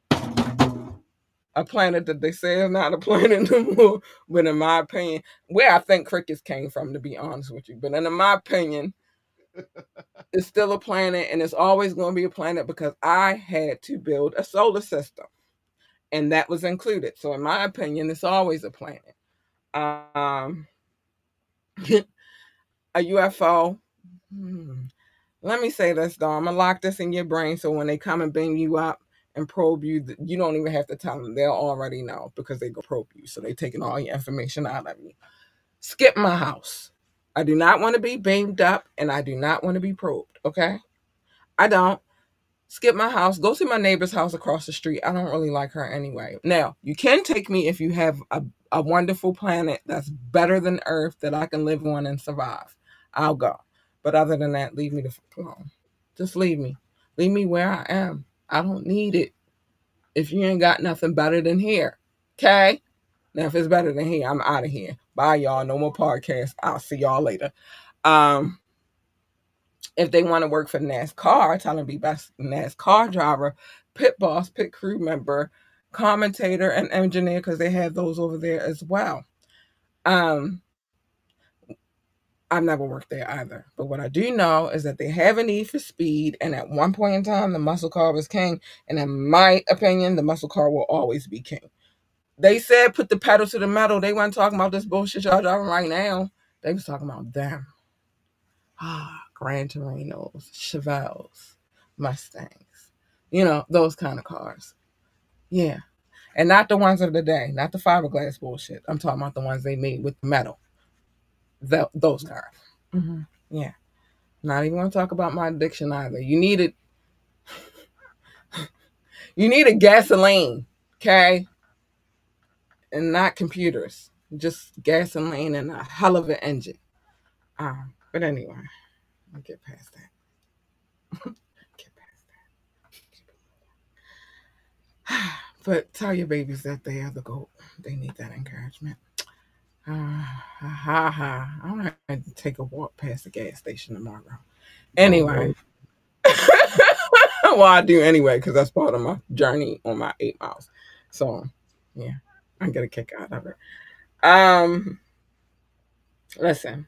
A planet that they say is not a planet no more. But in my opinion, where I think crickets came from, to be honest with you. But in my opinion, it's still a planet, and it's always going to be a planet because I had to build a solar system. And that was included. So in my opinion, it's always a planet. Um, a U F O. Hmm. Let me say this, though. I'm going to lock this in your brain so when they come and bring you up and probe you, you don't even have to tell them. They'll already know because they go probe you. So they're taking all your information out of you. Skip my house. I do not want to be beamed up, and I do not want to be probed, okay? I don't. Skip my house. Go see my neighbor's house across the street. I don't really like her anyway. Now, you can take me if you have a, a wonderful planet that's better than Earth that I can live on and survive. I'll go. But other than that, leave me the fuck alone. Just leave me. Leave me where I am. I don't need it. If you ain't got nothing better than here, okay? Now, if it's better than here, I'm out of here. Bye, y'all. No more podcasts. I'll see y'all later. Um, if they want to work for NASCAR, tell them to be best NASCAR driver, pit boss, pit crew member, commentator, and engineer, because they have those over there as well. Um, I've never worked there either. But what I do know is that they have a need for speed, and at one point in time, the muscle car was king. And in my opinion, the muscle car will always be king. They said put the pedal to the metal. They weren't talking about this bullshit y'all driving right now. They was talking about them. Ah, Gran Torinos, Chevelles, Mustangs. You know, those kind of cars. Yeah. And not the ones of the day, not the fiberglass bullshit. I'm talking about the ones they made with metal. The, those cars. Mm-hmm. Yeah. Not even going to talk about my addiction either. You need it. You need a gasoline, okay? And not computers. Just gasoline and a hell of an engine. Um, but anyway, I'll get past that. Get past that. But tell your babies that they are the GOAT. They need that encouragement. Uh, ha ha ha. I'm going to have to take a walk past the gas station tomorrow. Anyway. Well, I do anyway, because that's part of my journey on my eight miles. So, yeah, I get a kick out of it. Um, listen.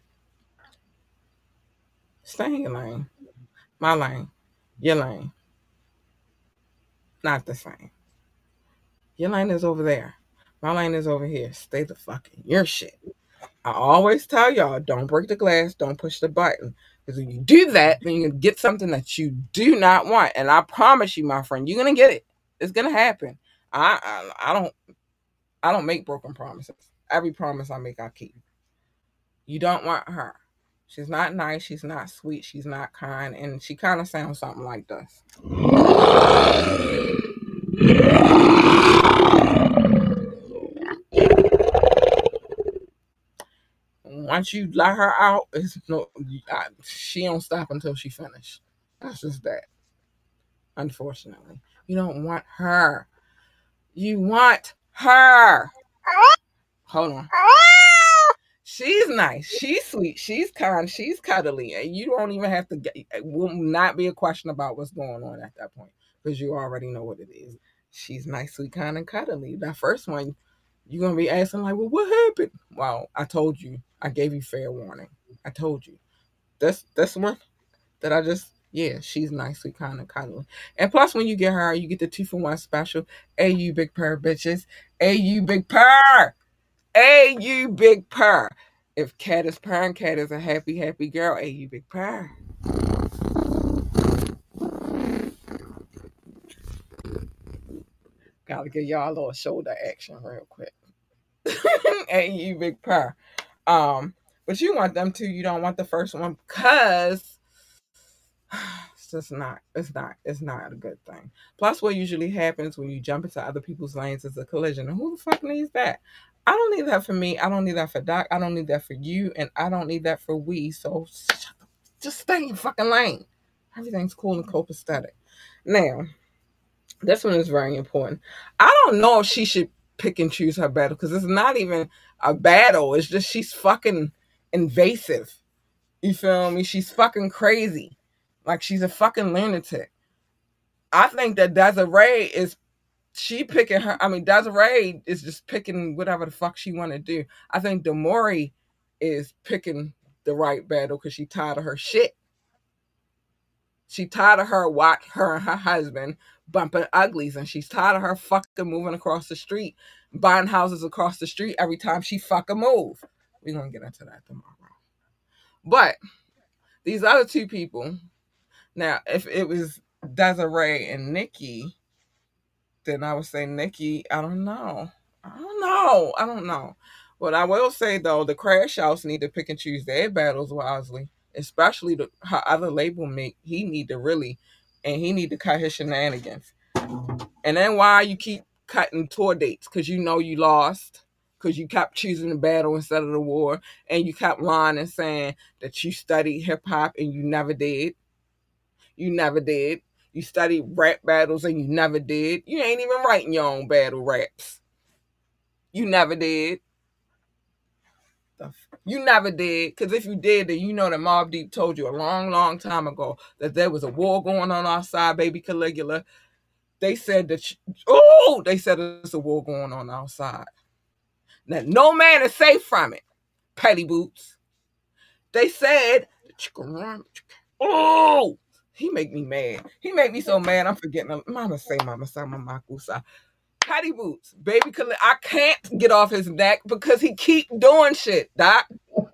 Stay in your lane. My lane. Your lane. Not the same. Your lane is over there. My lane is over here. Stay the fuck in your shit. I always tell y'all, don't break the glass, don't push the button. Because when you do that, then you can get something that you do not want. And I promise you, my friend, you're gonna get it. It's gonna happen. I, I I don't I don't make broken promises. Every promise I make, I keep. You don't want her. She's not nice. She's not sweet. She's not kind, and she kind of sounds something like this. Once you let her out, it's no, I, she don't stop until she finishes. That's just that. Unfortunately, you don't want her. You want her. Hold on. She's nice. She's sweet. She's kind. She's cuddly. And you don't even have to get, it will not be a question about what's going on at that point because you already know what it is. She's nice, sweet, kind, and cuddly. That first one, you're going to be asking like, well, what happened? Well, I told you. I gave you fair warning. I told you. This, this one that I just, yeah, she's nice, sweet, kind, and cuddly. And plus, when you get her, you get the two for one special. Hey, you big purr, bitches. Hey, you big purr. Hey, you big purr. If Cat is purring, Cat is a happy, happy girl. Hey, you big purr. Gotta give y'all a little shoulder action real quick. Hey, you big purr. Um, but you want them to. You don't want the first one because it's just not. It's not. It's not a good thing. Plus, what usually happens when you jump into other people's lanes is a collision. And who the fuck needs that? I don't need that for me. I don't need that for Doc. I don't need that for you. And I don't need that for we. So just stay in your fucking lane. Everything's cool and copacetic. Now, this one is very important. I don't know if she should pick and choose her battle because it's not even a battle. It's just she's fucking invasive. You feel me? She's fucking crazy. Like she's a fucking lunatic. I think that Desiree is She picking her, I mean, Desiree is just picking whatever the fuck she want to do. I think Damori is picking the right battle because she tired of her shit. She tired of her watch her and her husband bumping uglies, and she's tired of her fucking moving across the street, buying houses across the street every time she fucking move. We're going to get into that tomorrow. But these other two people, now, if it was Desiree and Nikki, then I would say Nikki, I don't know. I don't know. I don't know. But I will say, though, the Crash House need to pick and choose their battles wisely, especially the her other label mate. He need to really, and he need to cut his shenanigans. And then why you keep cutting tour dates? Because you know you lost. Because you kept choosing the battle instead of the war. And you kept lying and saying that you studied hip-hop and you never did. You never did. You studied rap battles and you never did. You ain't even writing your own battle raps. You never did. You never did. Because if you did, then you know that Mobb Deep told you a long, long time ago that there was a war going on outside, baby Caligula. They said that, you, oh, they said there's a war going on outside. Now, no man is safe from it. Petty boots. They said that you can run. Oh! He make me mad. He make me so mad. I'm forgetting. Mama say, Mama say, Mama kusa. Patty Boots, baby, I can't get off his neck because he keep doing shit, Doc.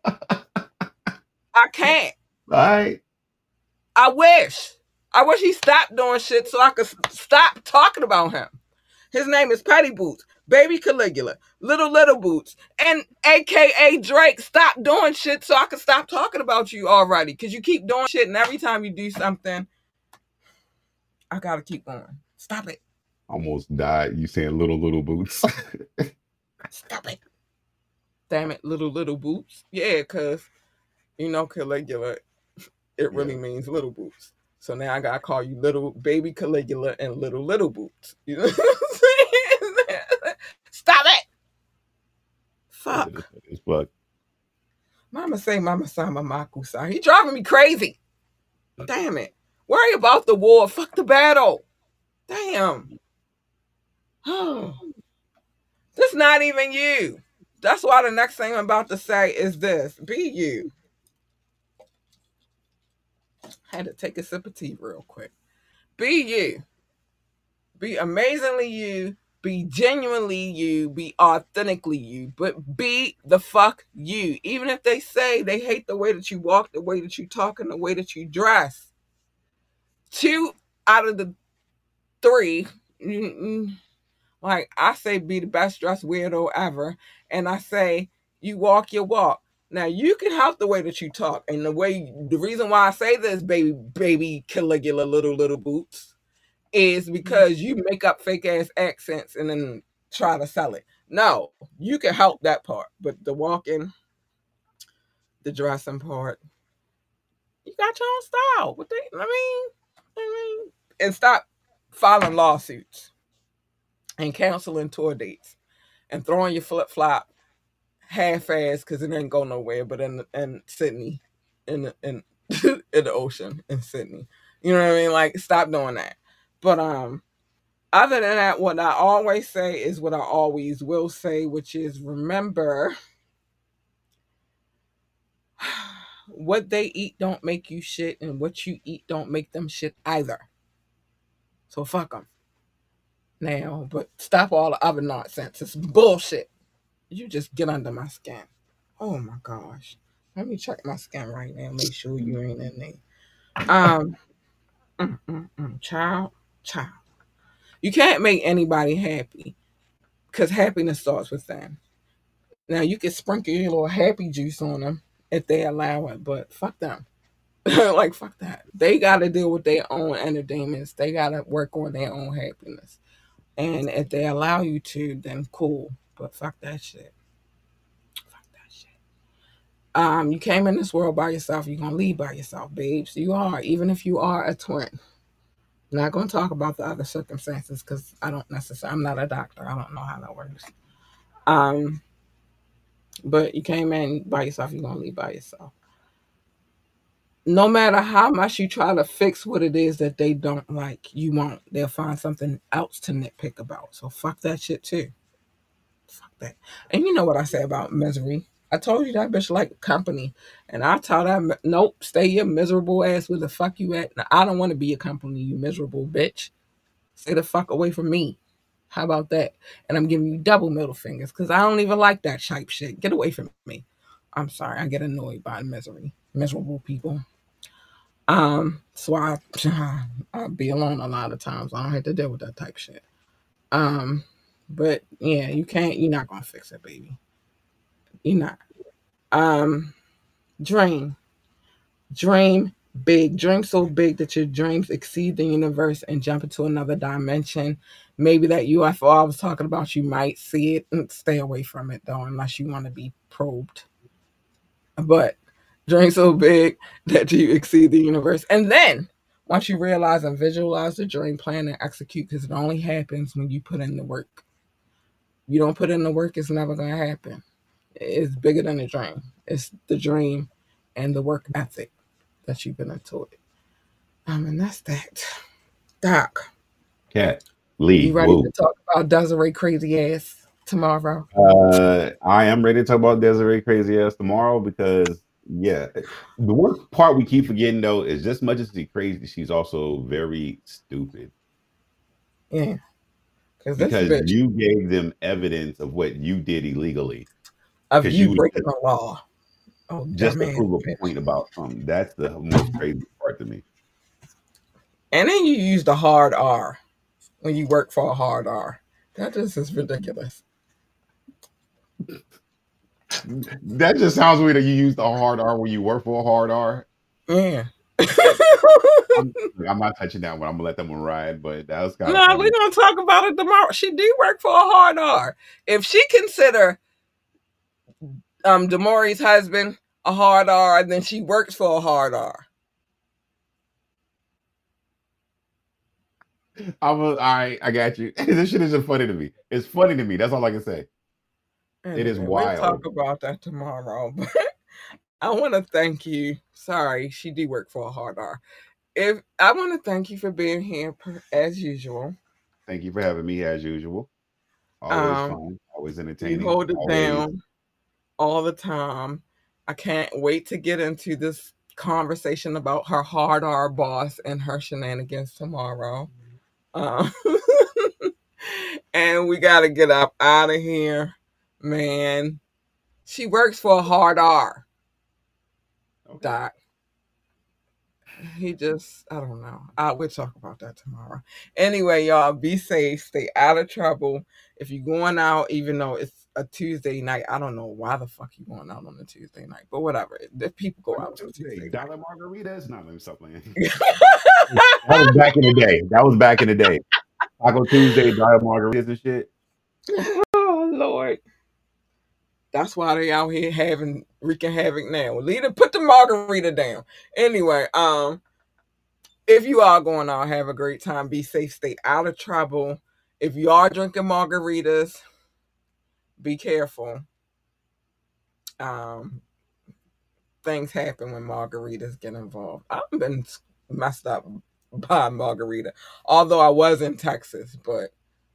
I can't. All right. I wish. I wish he stopped doing shit so I could stop talking about him. His name is Petty Boots, Baby Caligula, Little Little Boots, and A K A Drake. Stop doing shit so I can stop talking about you already. Because you keep doing shit, and every time you do something, I gotta keep going. Stop it. Almost died. You saying Little Little Boots? Stop it. Damn it, Little Little Boots. Yeah, because, you know, Caligula, it really yeah. means little boots. So now I gotta call you Little Baby Caligula and Little Little Boots. You know what I'm saying? Stop it. Fuck. Fuck. Mama say Mama Sama Makusa. He driving me crazy. Damn it. Worry about the war. Fuck the battle. Damn. Oh. This not even you. That's why the next thing I'm about to say is this. Be you. Had to take a sip of tea real quick. Be you. Be amazingly you. Be genuinely you. Be authentically you. But be the fuck you. Even if they say they hate the way that you walk, the way that you talk, and the way that you dress. Two out of the three, like I say, be the best dressed weirdo ever. And I say, you walk your walk. Now, you can help the way that you talk. And the way, the reason why I say this, baby, baby Caligula, Little, Little Boots, is because you make up fake ass accents and then try to sell it. No, you can help that part. But the walking, the dressing part, you got your own style. What they, I mean, I mean, and stop filing lawsuits and canceling tour dates and throwing your flip flop half-ass because it ain't go nowhere, but in in Sydney, in the, in in the ocean in Sydney, you know what I mean? Like, stop doing that. But um, other than that, what I always say is what I always will say, which is remember, what they eat don't make you shit, and what you eat don't make them shit either. So fuck them. Now, but stop all the other nonsense. It's bullshit. You just get under my skin. Oh my gosh. Let me check my skin right now. Make sure you ain't in there. Um, mm, mm, mm, child, child. You can't make anybody happy because happiness starts with them. Now, you can sprinkle your little happy juice on them if they allow it, but fuck them. Like, fuck that. They got to deal with their own entertainments. They got to work on their own happiness. And if they allow you to, then cool. But fuck that shit. Fuck that shit. Um, you came in this world by yourself. You're going to leave by yourself, babes. You are, even if you are a twin. I'm not going to talk about the other circumstances because I don't necessarily, I'm not a doctor. I don't know how that works. Um, but you came in by yourself. You're going to leave by yourself. No matter how much you try to fix what it is that they don't like, you won't. They'll find something else to nitpick about. So fuck that shit too. Fuck that. And you know what I say about misery. I told you that bitch like company. And I tell that, nope, stay your miserable ass where the fuck you at. Now, I don't want to be your company, you miserable bitch. Stay the fuck away from me. How about that? And I'm giving you double middle fingers because I don't even like that type shit. Get away from me. I'm sorry. I get annoyed by misery. Miserable people. Um, so I, I'll be alone a lot of times. I don't have to deal with that type shit. Um, but yeah, you can't, you're not going to fix it, baby. You're not. Um, dream. Dream big. Dream so big that your dreams exceed the universe and jump into another dimension. Maybe that U F O I was talking about, you might see it. And stay away from it, though, unless you want to be probed. But dream so big that you exceed the universe. And then, once you realize and visualize the dream, plan and execute, because it only happens when you put in the work. You don't put in the work, it's never going to happen. It's bigger than a dream. It's the dream and the work ethic that you put into it. Um, and that's that. Doc. Cat. Lee. You ready Woo. to talk about Desiree crazy ass tomorrow? Uh, I am ready to talk about Desiree crazy ass tomorrow because, yeah, the worst part we keep forgetting, though, is just as much as she's crazy, she's also very stupid. Yeah. Because you gave them evidence of what you did illegally. Of you, you breaking the law. Oh, just to prove a point about something. That's the most crazy part to me. And then you use the hard R when you work for a hard R. That just is ridiculous. That just sounds weird that you use the hard R when you work for a hard R. Yeah. I'm, I'm not touching that one. I'm gonna let that one ride. But that was kind No, of nah, we're gonna talk about it tomorrow. She do work for a hard R. If she consider um Damori's husband a hard R, then she works for a hard R. I was all right. I got you. This shit is just funny to me. It's funny to me. That's all I can say. Anyway, it is we'll wild. talk about that tomorrow. But I want to thank you. Sorry, she do work for a hard R. If I want to thank you for being here per, as usual. Thank you for having me as usual. Always um, fun. Always entertaining. You hold it always. down all the time. I can't wait to get into this conversation about her hard R boss and her shenanigans tomorrow. Um, and we got to get up out of here, man. She works for a hard R. Okay. Doc. He just, I don't know. I we'll talk about that tomorrow. Anyway, y'all, be safe. Stay out of trouble. If you're going out, even though it's a Tuesday night, I don't know why the fuck you going out on a Tuesday night, but whatever. If people go out on a Tuesday night. Dollar margaritas? No, let me stop playing. That was back in the day. That was back in the day. Taco Tuesday, dollar margaritas and shit. Oh, Lord. That's why they out here having wreaking havoc now. Leave it, put the margarita down. Anyway, um, if you are going out, have a great time. Be safe. Stay out of trouble. If you are drinking margaritas, be careful. Um, things happen when margaritas get involved. I've been messed up by margarita, although I was in Texas, but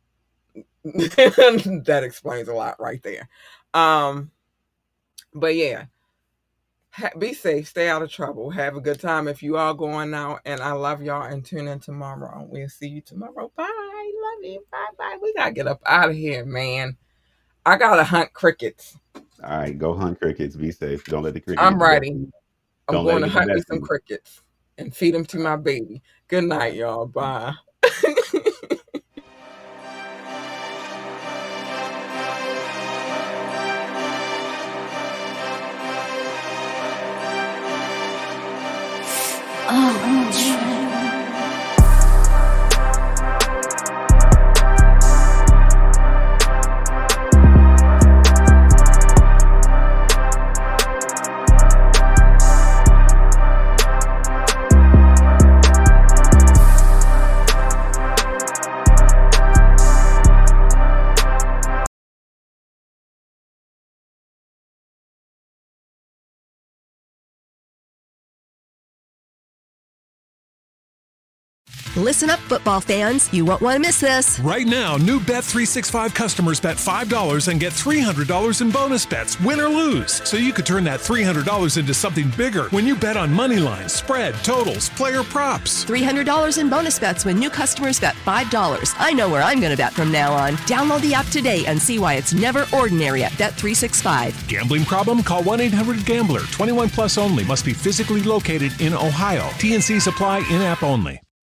that explains a lot right there. Um, but yeah, ha- be safe, stay out of trouble, have a good time if you are going out, and I love y'all, and tune in tomorrow. We'll see you tomorrow. Bye. Love you. Bye bye. We gotta get up out of here, man. I gotta hunt crickets. All right, go hunt crickets. Be safe. Don't let the crickets. I'm ready. I'm Don't going to hunt me best some crickets and feed them to my baby. Good night, y'all. Bye. Listen up, football fans. You won't want to miss this. Right now, new Bet three sixty-five customers bet five dollars and get three hundred dollars in bonus bets, win or lose. So you could turn that three hundred dollars into something bigger when you bet on money lines, spread, totals, player props. three hundred dollars in bonus bets when new customers bet five dollars. I know where I'm going to bet from now on. Download the app today and see why it's never ordinary at Bet three sixty-five. Gambling problem? Call one eight hundred gambler. twenty-one plus only. Must be physically located in Ohio. T N C supply in-app only.